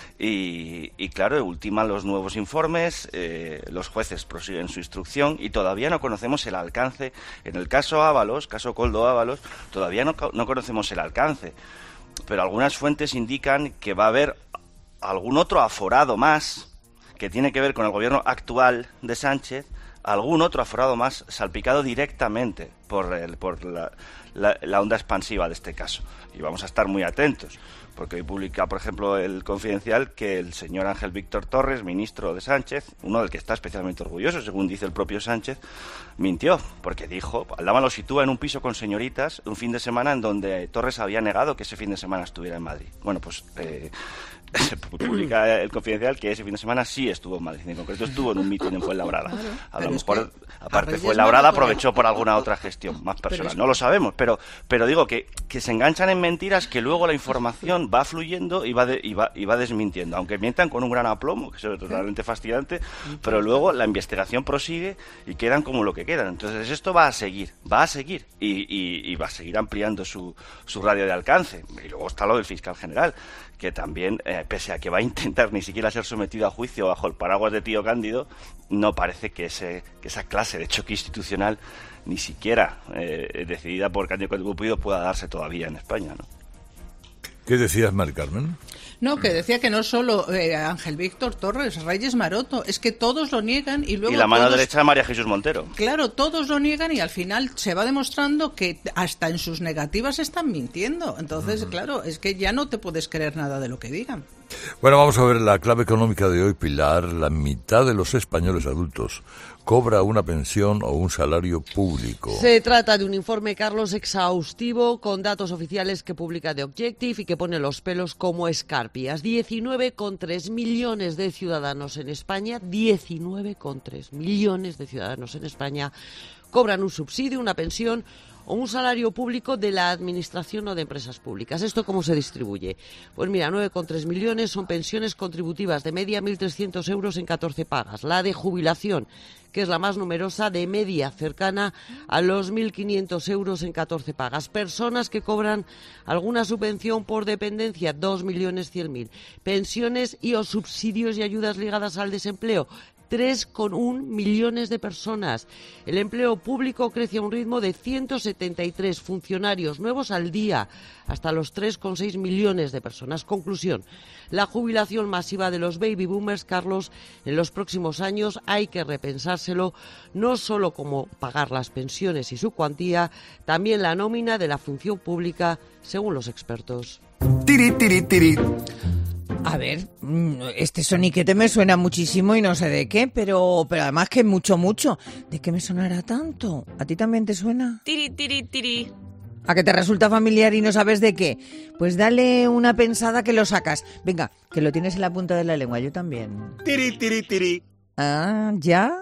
y, y claro, ultiman los nuevos informes, eh, los jueces prosiguen su instrucción y todavía no conocemos el alcance. En el caso Ábalos, caso Koldo Ábalos, todavía no, no conocemos el alcance, pero algunas fuentes indican que va a haber algún otro aforado más que tiene que ver con el gobierno actual de Sánchez, algún otro aforado más salpicado directamente por, el, por la, la, la onda expansiva de este caso. Y vamos a estar muy atentos, porque hoy publica, por ejemplo, el Confidencial que el señor Ángel Víctor Torres, ministro de Sánchez, uno del que está especialmente orgulloso, según dice el propio Sánchez, mintió, porque dijo, Aldama lo sitúa en un piso con señoritas un fin de semana en donde Torres había negado que ese fin de semana estuviera en Madrid. Bueno, pues eh, se publica el Confidencial que ese fin de semana sí estuvo en Madrid, en concreto estuvo en un mitin en Fuenlabrada. A lo mejor, aparte, Fuenlabrada aprovechó por alguna otra gestión más personal, no lo sabemos, pero pero digo que, que se enganchan en mentiras que luego la información va fluyendo y va, de, y va y va desmintiendo, aunque mientan con un gran aplomo, que es totalmente fascinante, pero luego la investigación prosigue y quedan como lo que quedan. Entonces esto va a seguir, va a seguir y, y, y va a seguir ampliando su, su radio de alcance. Y luego está lo del fiscal general, que también, eh, pese a que va a intentar ni siquiera ser sometido a juicio bajo el paraguas de Tío Cándido, no parece que, ese, que esa clase de choque institucional, ni siquiera eh, decidida por Cándido Cupido, pueda darse todavía en España, ¿no? ¿Qué decías, Mari Carmen? No, que decía que no solo eh, Ángel Víctor Torres, Reyes Maroto, es que todos lo niegan y luego... Y la mano todos, derecha de María Jesús Montero. Claro, todos lo niegan y al final se va demostrando que hasta en sus negativas están mintiendo. Entonces, uh-huh. claro, es que ya no te puedes creer nada de lo que digan. Bueno, vamos a ver la clave económica de hoy, Pilar. La mitad de los españoles adultos cobra una pensión o un salario público. Se trata de un informe, Carlos, exhaustivo con datos oficiales que publica The Objective y que pone los pelos como escarpias. diecinueve coma tres millones de ciudadanos en España, diecinueve coma tres millones de ciudadanos en España cobran un subsidio, una pensión o un salario público de la administración o de empresas públicas. ¿Esto cómo se distribuye? Pues mira, nueve coma tres millones son pensiones contributivas de media mil trescientos euros en catorce pagas. La de jubilación, que es la más numerosa, de media cercana a los mil quinientos euros en catorce pagas. Personas que cobran alguna subvención por dependencia, dos millones cien mil. Pensiones y o subsidios y ayudas ligadas al desempleo, tres coma uno millones de personas. El empleo público crece a un ritmo de ciento setenta y tres funcionarios nuevos al día, hasta los tres coma seis millones de personas. Conclusión: la jubilación masiva de los baby boomers, Carlos, en los próximos años hay que repensárselo, no solo cómo pagar las pensiones y su cuantía, también la nómina de la función pública, según los expertos. Tiri, tiri, tiri. A ver, este soniquete me suena muchísimo y no sé de qué, pero, pero además que mucho, mucho. ¿De qué me sonará tanto? ¿A ti también te suena? Tiri, tiri, tiri. ¿A que te resulta familiar y no sabes de qué? Pues dale una pensada que lo sacas. Venga, que lo tienes en la punta de la lengua, yo también. Tiri, tiri, tiri. Ah, ¿ya?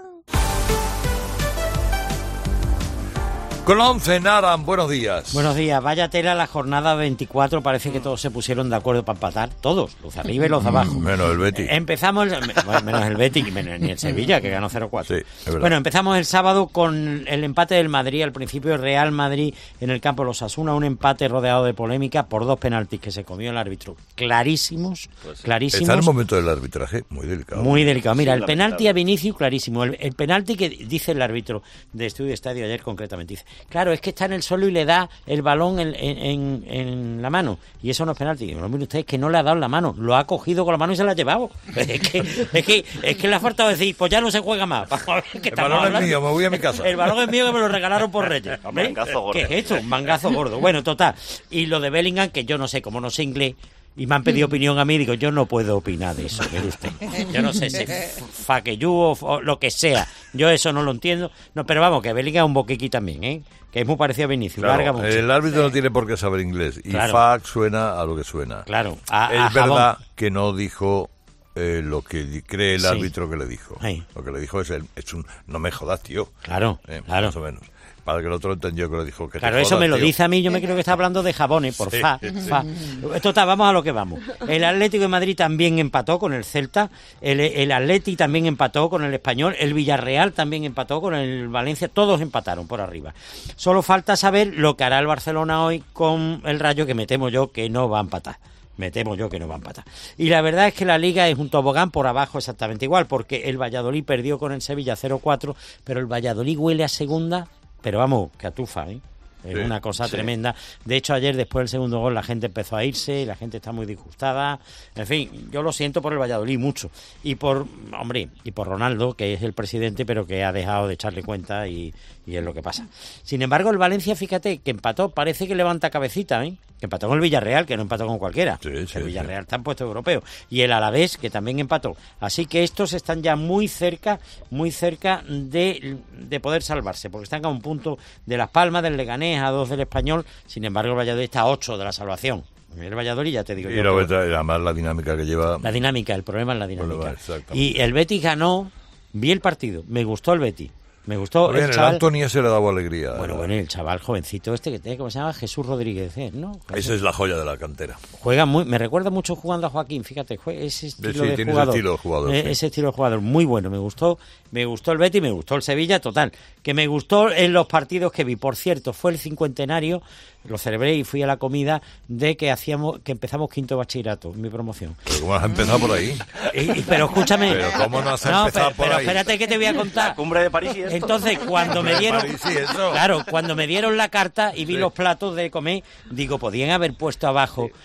Con la once, Naran, buenos días. Buenos días. Vaya tela la jornada veinticuatro, parece que todos se pusieron de acuerdo para empatar, todos, los de arriba y los de abajo. Menos el Betis. Empezamos, menos el Betis, menos, ni el Sevilla, que ganó cero cuatro. Sí, es verdad. Bueno, empezamos el sábado con el empate del Madrid, al principio Real Madrid en el campo de los Osasuna, un empate rodeado de polémica por dos penaltis que se comió el árbitro. Clarísimos, pues, clarísimos. Está en el momento del arbitraje, muy delicado. Muy delicado. Mira, sí, el penalti a Vinicius, clarísimo. El, el penalti que dice el árbitro de Estudio Estadio ayer concretamente, dice, claro, es que está en el suelo y le da el balón en, en, en la mano, y eso no es penalti. Digo, no, miren ustedes, que no le ha dado en la mano, lo ha cogido con la mano y se la ha llevado. Es que, es que, es que le ha faltado decir, pues ya no se juega más. El balón es mío, me voy a mi casa. El balón es mío, que me lo regalaron por Reyes. Un mangazo gordo. ¿Qué es esto? Un mangazo gordo. Bueno, total. Y lo de Bellingham, que yo no sé, como no sé inglés, y me han pedido opinión a mí, digo, yo no puedo opinar de eso, mire usted. Yo no sé si faqueyú o, o lo que sea. Yo eso no lo entiendo. No, pero vamos, que Bellingham es un boquiqui también, ¿eh? Que es muy parecido a Vinicius. Claro, larga mucho. El árbitro no tiene por qué saber inglés. Y claro. F A Q suena a lo que suena. Claro. A, es a verdad jabón. que no dijo eh, lo que cree el Sí. árbitro que le dijo. Ahí. Lo que le dijo es, el, es un, no me jodas, tío. Claro, Eh, claro. Más o menos. Para que el otro entendió que le dijo que Claro, te eso jodas, me lo tío. dice a mí, yo me creo que está hablando de jabones, por Sí, fa, sí. fa. Total, vamos a lo que vamos. El Atlético de Madrid también empató con el Celta, el, el Atleti también empató con el Español, el Villarreal también empató con el Valencia, todos empataron por arriba. Solo falta saber lo que hará el Barcelona hoy con el Rayo, que me temo yo que no va a empatar. Me temo yo que no va a empatar. Y la verdad es que la Liga es un tobogán por abajo exactamente igual, porque el Valladolid perdió con el Sevilla cero cuatro, pero el Valladolid huele a segunda, pero vamos, que atufa, ¿eh? Es Sí, una cosa sí. tremenda. De hecho, ayer después del segundo gol la gente empezó a irse y la gente está muy disgustada. En fin, yo lo siento por el Valladolid mucho. Y por, hombre, y por Ronaldo, que es el presidente, pero que ha dejado de echarle cuenta y, y es lo que pasa. Sin embargo, el Valencia, fíjate, que empató, parece que levanta cabecita, ¿eh? Que empató con el Villarreal, que no empató con cualquiera. Sí, sí, el Villarreal sí. está en puesto europeo. Y el Alavés, que también empató. Así que estos están ya muy cerca, muy cerca de, de poder salvarse, porque están a un punto de Las Palmas, del Leganés, a dos del Español. Sin embargo, el Valladolid está a ocho de la salvación. El Valladolid, ya te digo Y yo. lo que- que- además la dinámica que lleva... La dinámica, el problema es la dinámica. Problema, exactamente. Y el Betis ganó, vi el partido, me gustó el Betis. Me gustó Bien, el el chaval. Antonio se le daba alegría. Bueno, bueno, el chaval jovencito este que tiene, ¿cómo se llama? Jesús Rodríguez, ¿eh? ¿no? Esa es la joya de la cantera. Juega muy, me recuerda mucho jugando a Joaquín, fíjate, jue- ese estilo Sí, de tiene ese jugador. estilo de jugador, Eh, sí. Ese estilo de jugador, muy bueno, me gustó, me gustó el Betis, me gustó el Sevilla, total, que me gustó en los partidos que vi. Por cierto, fue el cincuentenario, lo celebré y fui a la comida de que hacíamos, que empezamos quinto bachillerato, mi promoción. Pero ¿cómo has empezado por ahí? Y- y- pero escúchame. Pero ¿cómo no has No, empezado pero, por pero ahí? espérate que te voy a contar. La cumbre de París y esto. Entonces, cuando me De dieron, París y eso. claro, cuando me dieron la carta y vi Sí. los platos de comer, digo, podían haber puesto abajo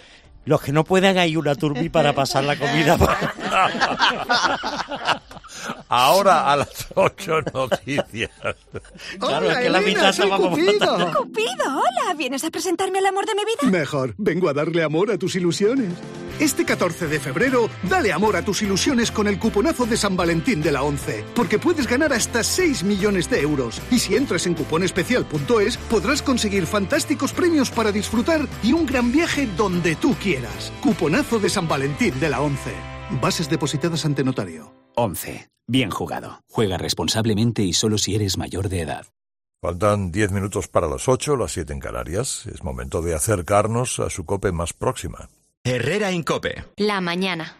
Los que no puedan hay una turbi para pasar la comida. Ahora a las ocho noticias. Claro, hola, es que Elena, la mitad soy Cupido. Cupido, hola, ¿vienes a presentarme al amor de mi vida? Mejor, vengo a darle amor a tus ilusiones. Este catorce de febrero, dale amor a tus ilusiones con el cuponazo de San Valentín de la ONCE, porque puedes ganar hasta seis millones de euros. Y si entras en cuponespecial punto es, podrás conseguir fantásticos premios para disfrutar y un gran viaje donde tú quieras. Cuponazo de San Valentín de la ONCE. Bases depositadas ante notario. ONCE. Bien jugado. Juega responsablemente y solo si eres mayor de edad. Faltan diez minutos para las ocho, las siete en Canarias. Es momento de acercarnos a su COPE más próxima. Herrera en COPE. La mañana.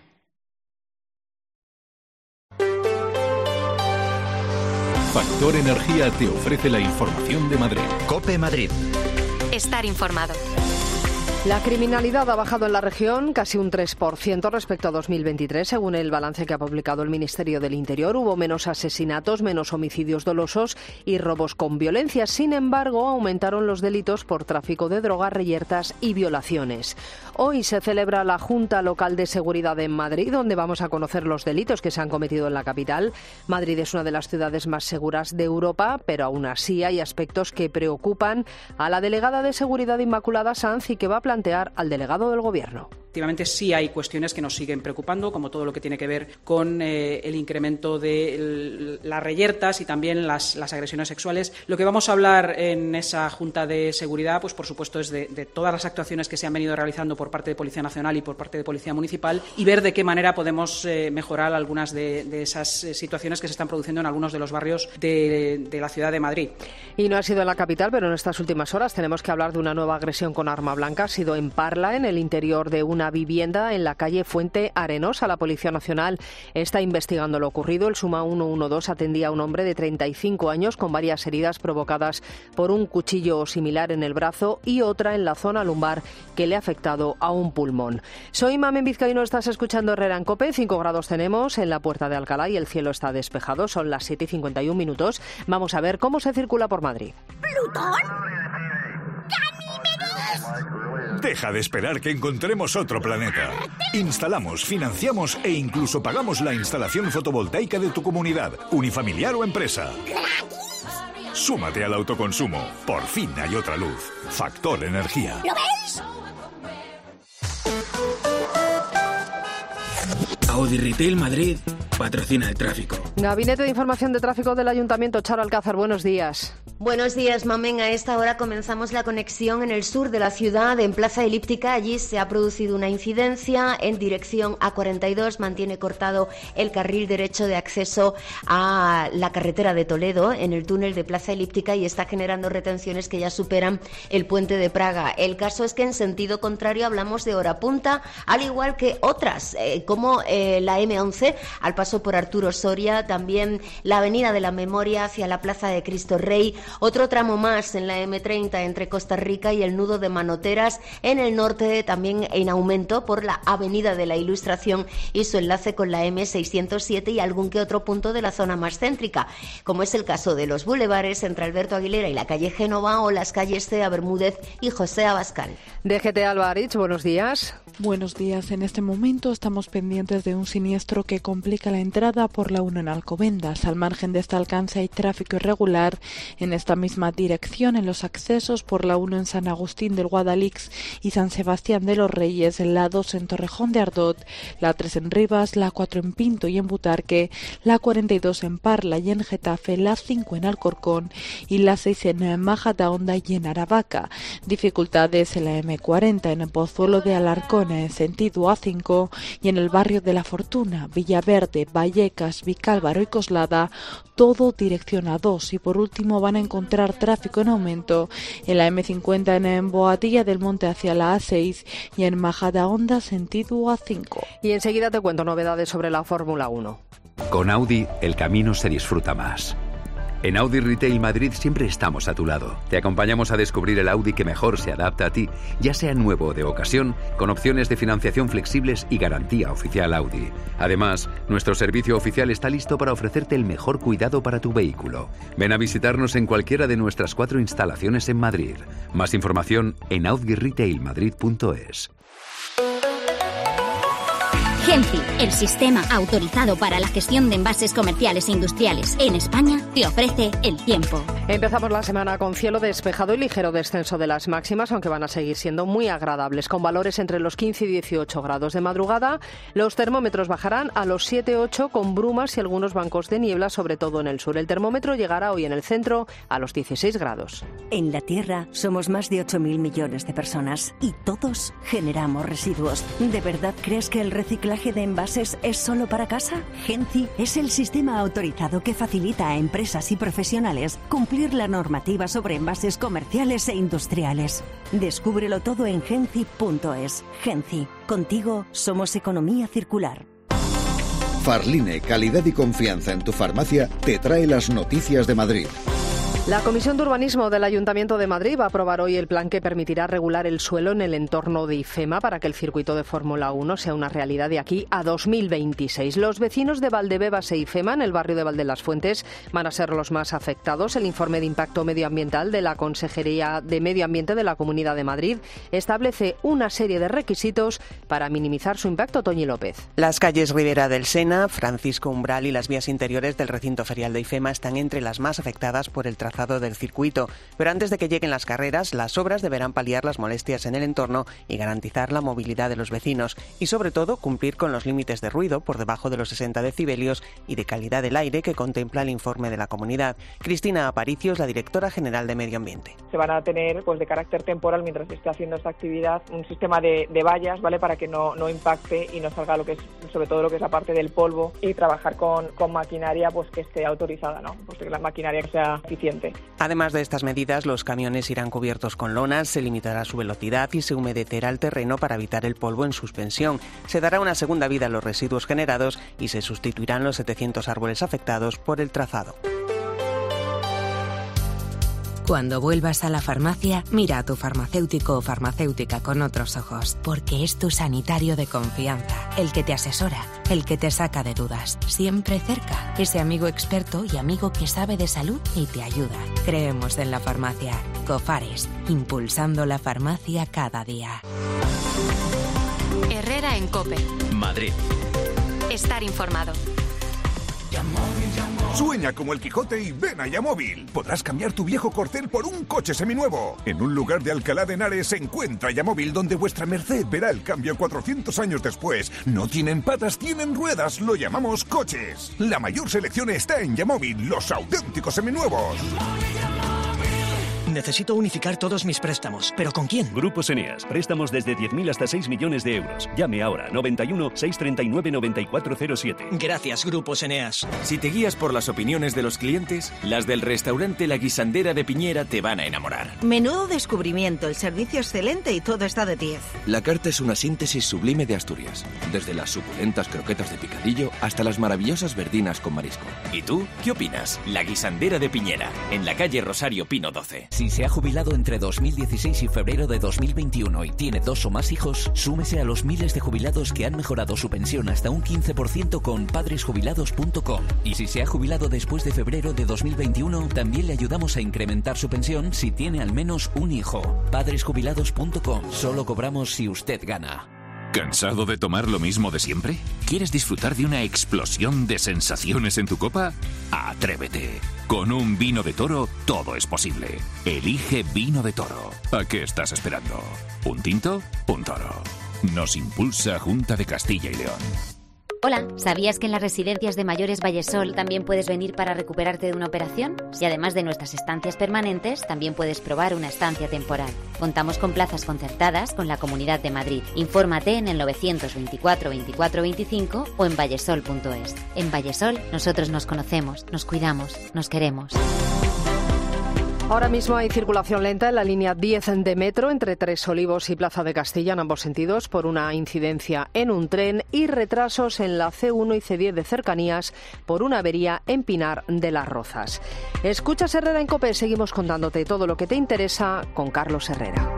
Factor Energía te ofrece la información de Madrid. COPE Madrid. Estar informado. La criminalidad ha bajado en la región casi un tres por ciento respecto a dos mil veintitrés, según el balance que ha publicado el Ministerio del Interior. Hubo menos asesinatos, menos homicidios dolosos y robos con violencia. Sin embargo, aumentaron los delitos por tráfico de drogas, reyertas y violaciones. Hoy se celebra la Junta Local de Seguridad en Madrid, donde vamos a conocer los delitos que se han cometido en la capital. Madrid es una de las ciudades más seguras de Europa, pero aún así hay aspectos que preocupan a la delegada de Seguridad Inmaculada Sanz y que va a plantear al delegado del Gobierno. Efectivamente, sí hay cuestiones que nos siguen preocupando, como todo lo que tiene que ver con eh, el incremento de el, las reyertas y también las, las agresiones sexuales. Lo que vamos a hablar en esa Junta de Seguridad, pues por supuesto, es de, de todas las actuaciones que se han venido realizando por parte de Policía Nacional y por parte de Policía Municipal y ver de qué manera podemos eh, mejorar algunas de, de esas eh, situaciones que se están produciendo en algunos de los barrios de, de la ciudad de Madrid. Y no ha sido en la capital, pero en estas últimas horas tenemos que hablar de una nueva agresión con arma blanca. Ha sido en Parla, en el interior de un una vivienda en la calle Fuente Arenosa. La Policía Nacional está investigando lo ocurrido. El Suma ciento doce atendía a un hombre de treinta y cinco años con varias heridas provocadas por un cuchillo similar en el brazo y otra en la zona lumbar que le ha afectado a un pulmón. Soy Mamen Vizcaíno, estás escuchando Herrera en COPE. cinco grados tenemos en la Puerta de Alcalá y el cielo está despejado. Son las siete y cincuenta y un minutos. Vamos a ver cómo se circula por Madrid. ¿Plutón? Deja de esperar que encontremos otro planeta. Instalamos, financiamos e incluso pagamos la instalación fotovoltaica de tu comunidad, unifamiliar o empresa. Súmate al autoconsumo. Por fin hay otra luz. Factor Energía. ¿Lo veis? Audi Retail Madrid patrocina el tráfico. Gabinete de Información de Tráfico del Ayuntamiento, Charo Alcázar, buenos días. Buenos días, Mamen. A esta hora comenzamos la conexión en el sur de la ciudad, en Plaza Elíptica. Allí se ha producido una incidencia en dirección A cuarenta y dos. Mantiene cortado el carril derecho de acceso a la carretera de Toledo, en el túnel de Plaza Elíptica, y está generando retenciones que ya superan el puente de Praga. El caso es que en sentido contrario hablamos de hora punta, al igual que otras, eh, como eh, la eme once, al paso por Arturo Soria, también la Avenida de la Memoria hacia la Plaza de Cristo Rey. Otro tramo más en la eme treinta entre Costa Rica y el nudo de Manoteras en el norte, también en aumento por la Avenida de la Ilustración y su enlace con la eme seiscientos siete y algún que otro punto de la zona más céntrica, como es el caso de los bulevares entre Alberto Aguilera y la calle Génova o las calles Cea Bermúdez y José Abascal. D G T Alvarich, buenos días. Buenos días. En este momento estamos pendientes de un siniestro que complica la entrada por la uno en Alcobendas. Al margen de este alcance hay tráfico irregular en esta misma dirección en los accesos por la uno en San Agustín del Guadalix y San Sebastián de los Reyes, la dos en Torrejón de Ardot, la tres en Rivas, la cuatro en Pinto y en Butarque, la cuarenta y dos en Parla y en Getafe, la cinco en Alcorcón y la seis en Majadahonda y en Aravaca. Dificultades en la eme cuarenta en el Pozuelo de Alarcón en sentido A cinco y en el barrio de La Fortuna, Villaverde, Vallecas, Vicálvaro y Coslada, todo dirección A dos. Y por último van a encontrar tráfico en aumento en la eme cincuenta en Boadilla del Monte hacia la A seis y en Majadahonda sentido A cinco. Y enseguida te cuento novedades sobre la Fórmula uno. Con Audi el camino se disfruta más. En Audi Retail Madrid siempre estamos a tu lado. Te acompañamos a descubrir el Audi que mejor se adapta a ti, ya sea nuevo o de ocasión, con opciones de financiación flexibles y garantía oficial Audi. Además, nuestro servicio oficial está listo para ofrecerte el mejor cuidado para tu vehículo. Ven a visitarnos en cualquiera de nuestras cuatro instalaciones en Madrid. Más información en audi retail madrid punto es. Genci, el sistema autorizado para la gestión de envases comerciales e industriales en España, te ofrece el tiempo. Empezamos la semana con cielo despejado y ligero descenso de las máximas, aunque van a seguir siendo muy agradables, con valores entre los quince y dieciocho grados de madrugada. Los termómetros bajarán a los siete ocho con brumas y algunos bancos de niebla, sobre todo en el sur. El termómetro llegará hoy en el centro a los dieciséis grados. En la Tierra somos más de ocho mil millones de personas y todos generamos residuos. ¿De verdad crees que el reciclaje de envases es solo para casa? Genci es el sistema autorizado que facilita a empresas y profesionales cumplir la normativa sobre envases comerciales e industriales. Descúbrelo todo en genci punto es. Genci, contigo somos economía circular. Farline, calidad y confianza en tu farmacia, te trae las noticias de Madrid. La Comisión de Urbanismo del Ayuntamiento de Madrid va a aprobar hoy el plan que permitirá regular el suelo en el entorno de IFEMA para que el circuito de Fórmula uno sea una realidad de aquí a dos mil veintiséis. Los vecinos de Valdebebas e IFEMA, en el barrio de Valdelasfuentes, van a ser los más afectados. El informe de impacto medioambiental de la Consejería de Medio Ambiente de la Comunidad de Madrid establece una serie de requisitos para minimizar su impacto. Toñi López. Las calles Ribera del Sena, Francisco Umbral y las vías interiores del recinto ferial de IFEMA están entre las más afectadas por el trazado del circuito, pero antes de que lleguen las carreras, las obras deberán paliar las molestias en el entorno y garantizar la movilidad de los vecinos y, sobre todo, cumplir con los límites de ruido por debajo de los sesenta decibelios y de calidad del aire que contempla el informe de la comunidad. Cristina Aparicio es la directora general de Medio Ambiente. Se van a tener, pues, de carácter temporal, mientras se esté haciendo esta actividad, un sistema de, de vallas, ¿vale?, para que no, no impacte y no salga lo que es, sobre todo lo que es la parte del polvo, y trabajar con, con maquinaria, pues, que esté autorizada, ¿no? Pues que la maquinaria sea eficiente. Además de estas medidas, los camiones irán cubiertos con lonas, se limitará su velocidad y se humedecerá el terreno para evitar el polvo en suspensión. Se dará una segunda vida a los residuos generados y se sustituirán los setecientos árboles afectados por el trazado. Cuando vuelvas a la farmacia, mira a tu farmacéutico o farmacéutica con otros ojos, porque es tu sanitario de confianza, el que te asesora, el que te saca de dudas, siempre cerca, ese amigo experto y amigo que sabe de salud y te ayuda. Creemos en la farmacia. Cofares, impulsando la farmacia cada día. Herrera en COPE. Madrid. Estar informado. Sueña como el Quijote y ven a Yamóvil. Podrás cambiar tu viejo Corcel por un coche seminuevo. En un lugar de Alcalá de Henares se encuentra Yamóvil, donde vuestra merced verá el cambio cuatrocientos años después. No tienen patas, tienen ruedas. Lo llamamos coches. La mayor selección está en Yamóvil, los auténticos seminuevos. Necesito unificar todos mis préstamos. ¿Pero con quién? Grupos Eneas. Préstamos desde diez mil hasta seis millones de euros. Llame ahora. noventa y uno, seiscientos treinta y nueve, noventa y cuatro cero siete. Gracias, Grupos Eneas. Si te guías por las opiniones de los clientes, las del restaurante La Guisandera de Piñera te van a enamorar. Menudo descubrimiento, el servicio excelente y todo está de diez. La carta es una síntesis sublime de Asturias. Desde las suculentas croquetas de picadillo hasta las maravillosas verdinas con marisco. ¿Y tú? ¿Qué opinas? La Guisandera de Piñera, en la calle Rosario Pino doce. Si se ha jubilado entre dos mil dieciséis y febrero de dos mil veintiuno y tiene dos o más hijos, súmese a los miles de jubilados que han mejorado su pensión hasta un quince por ciento con padres jubilados punto com. Y si se ha jubilado después de febrero de dos mil veintiuno, también le ayudamos a incrementar su pensión si tiene al menos un hijo. padres jubilados punto com. Solo cobramos si usted gana. ¿Cansado de tomar lo mismo de siempre? ¿Quieres disfrutar de una explosión de sensaciones en tu copa? ¡Atrévete! Con un vino de Toro todo es posible. Elige Vino de Toro. ¿A qué estás esperando? ¿Un tinto? Un toro. Nos impulsa Junta de Castilla y León. Hola, ¿sabías que en las residencias de mayores Vallesol también puedes venir para recuperarte de una operación? Y además de nuestras estancias permanentes, también puedes probar una estancia temporal. Contamos con plazas concertadas con la Comunidad de Madrid. Infórmate en el novecientos veinticuatro veinticuatro veinticinco o en vallesol punto es. En Vallesol nosotros nos conocemos, nos cuidamos, nos queremos. Ahora mismo hay circulación lenta en la línea diez de metro entre Tres Olivos y Plaza de Castilla en ambos sentidos por una incidencia en un tren y retrasos en la ce uno y ce diez de cercanías por una avería en Pinar de las Rozas. Escuchas Herrera en COPE, seguimos contándote todo lo que te interesa con Carlos Herrera.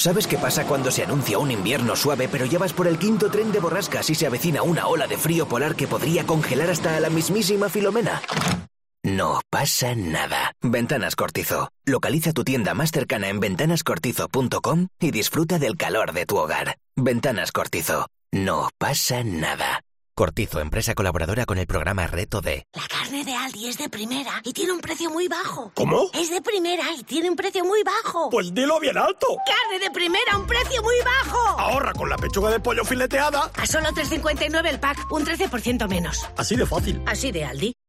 ¿Sabes qué pasa cuando se anuncia un invierno suave, pero ya vas por el quinto tren de borrascas y se avecina una ola de frío polar que podría congelar hasta a la mismísima Filomena? No pasa nada. Ventanas Cortizo. Localiza tu tienda más cercana en ventanas cortizo punto com y disfruta del calor de tu hogar. Ventanas Cortizo. No pasa nada. Cortizo, empresa colaboradora con el programa Reto D. La carne de Aldi es de primera y tiene un precio muy bajo. ¿Cómo? Es de primera y tiene un precio muy bajo. Pues dilo bien alto. ¡Carne de primera, un precio muy bajo! Ahorra con la pechuga de pollo fileteada. A solo tres cincuenta y nueve el pack, un trece por ciento menos. Así de fácil. Así de Aldi.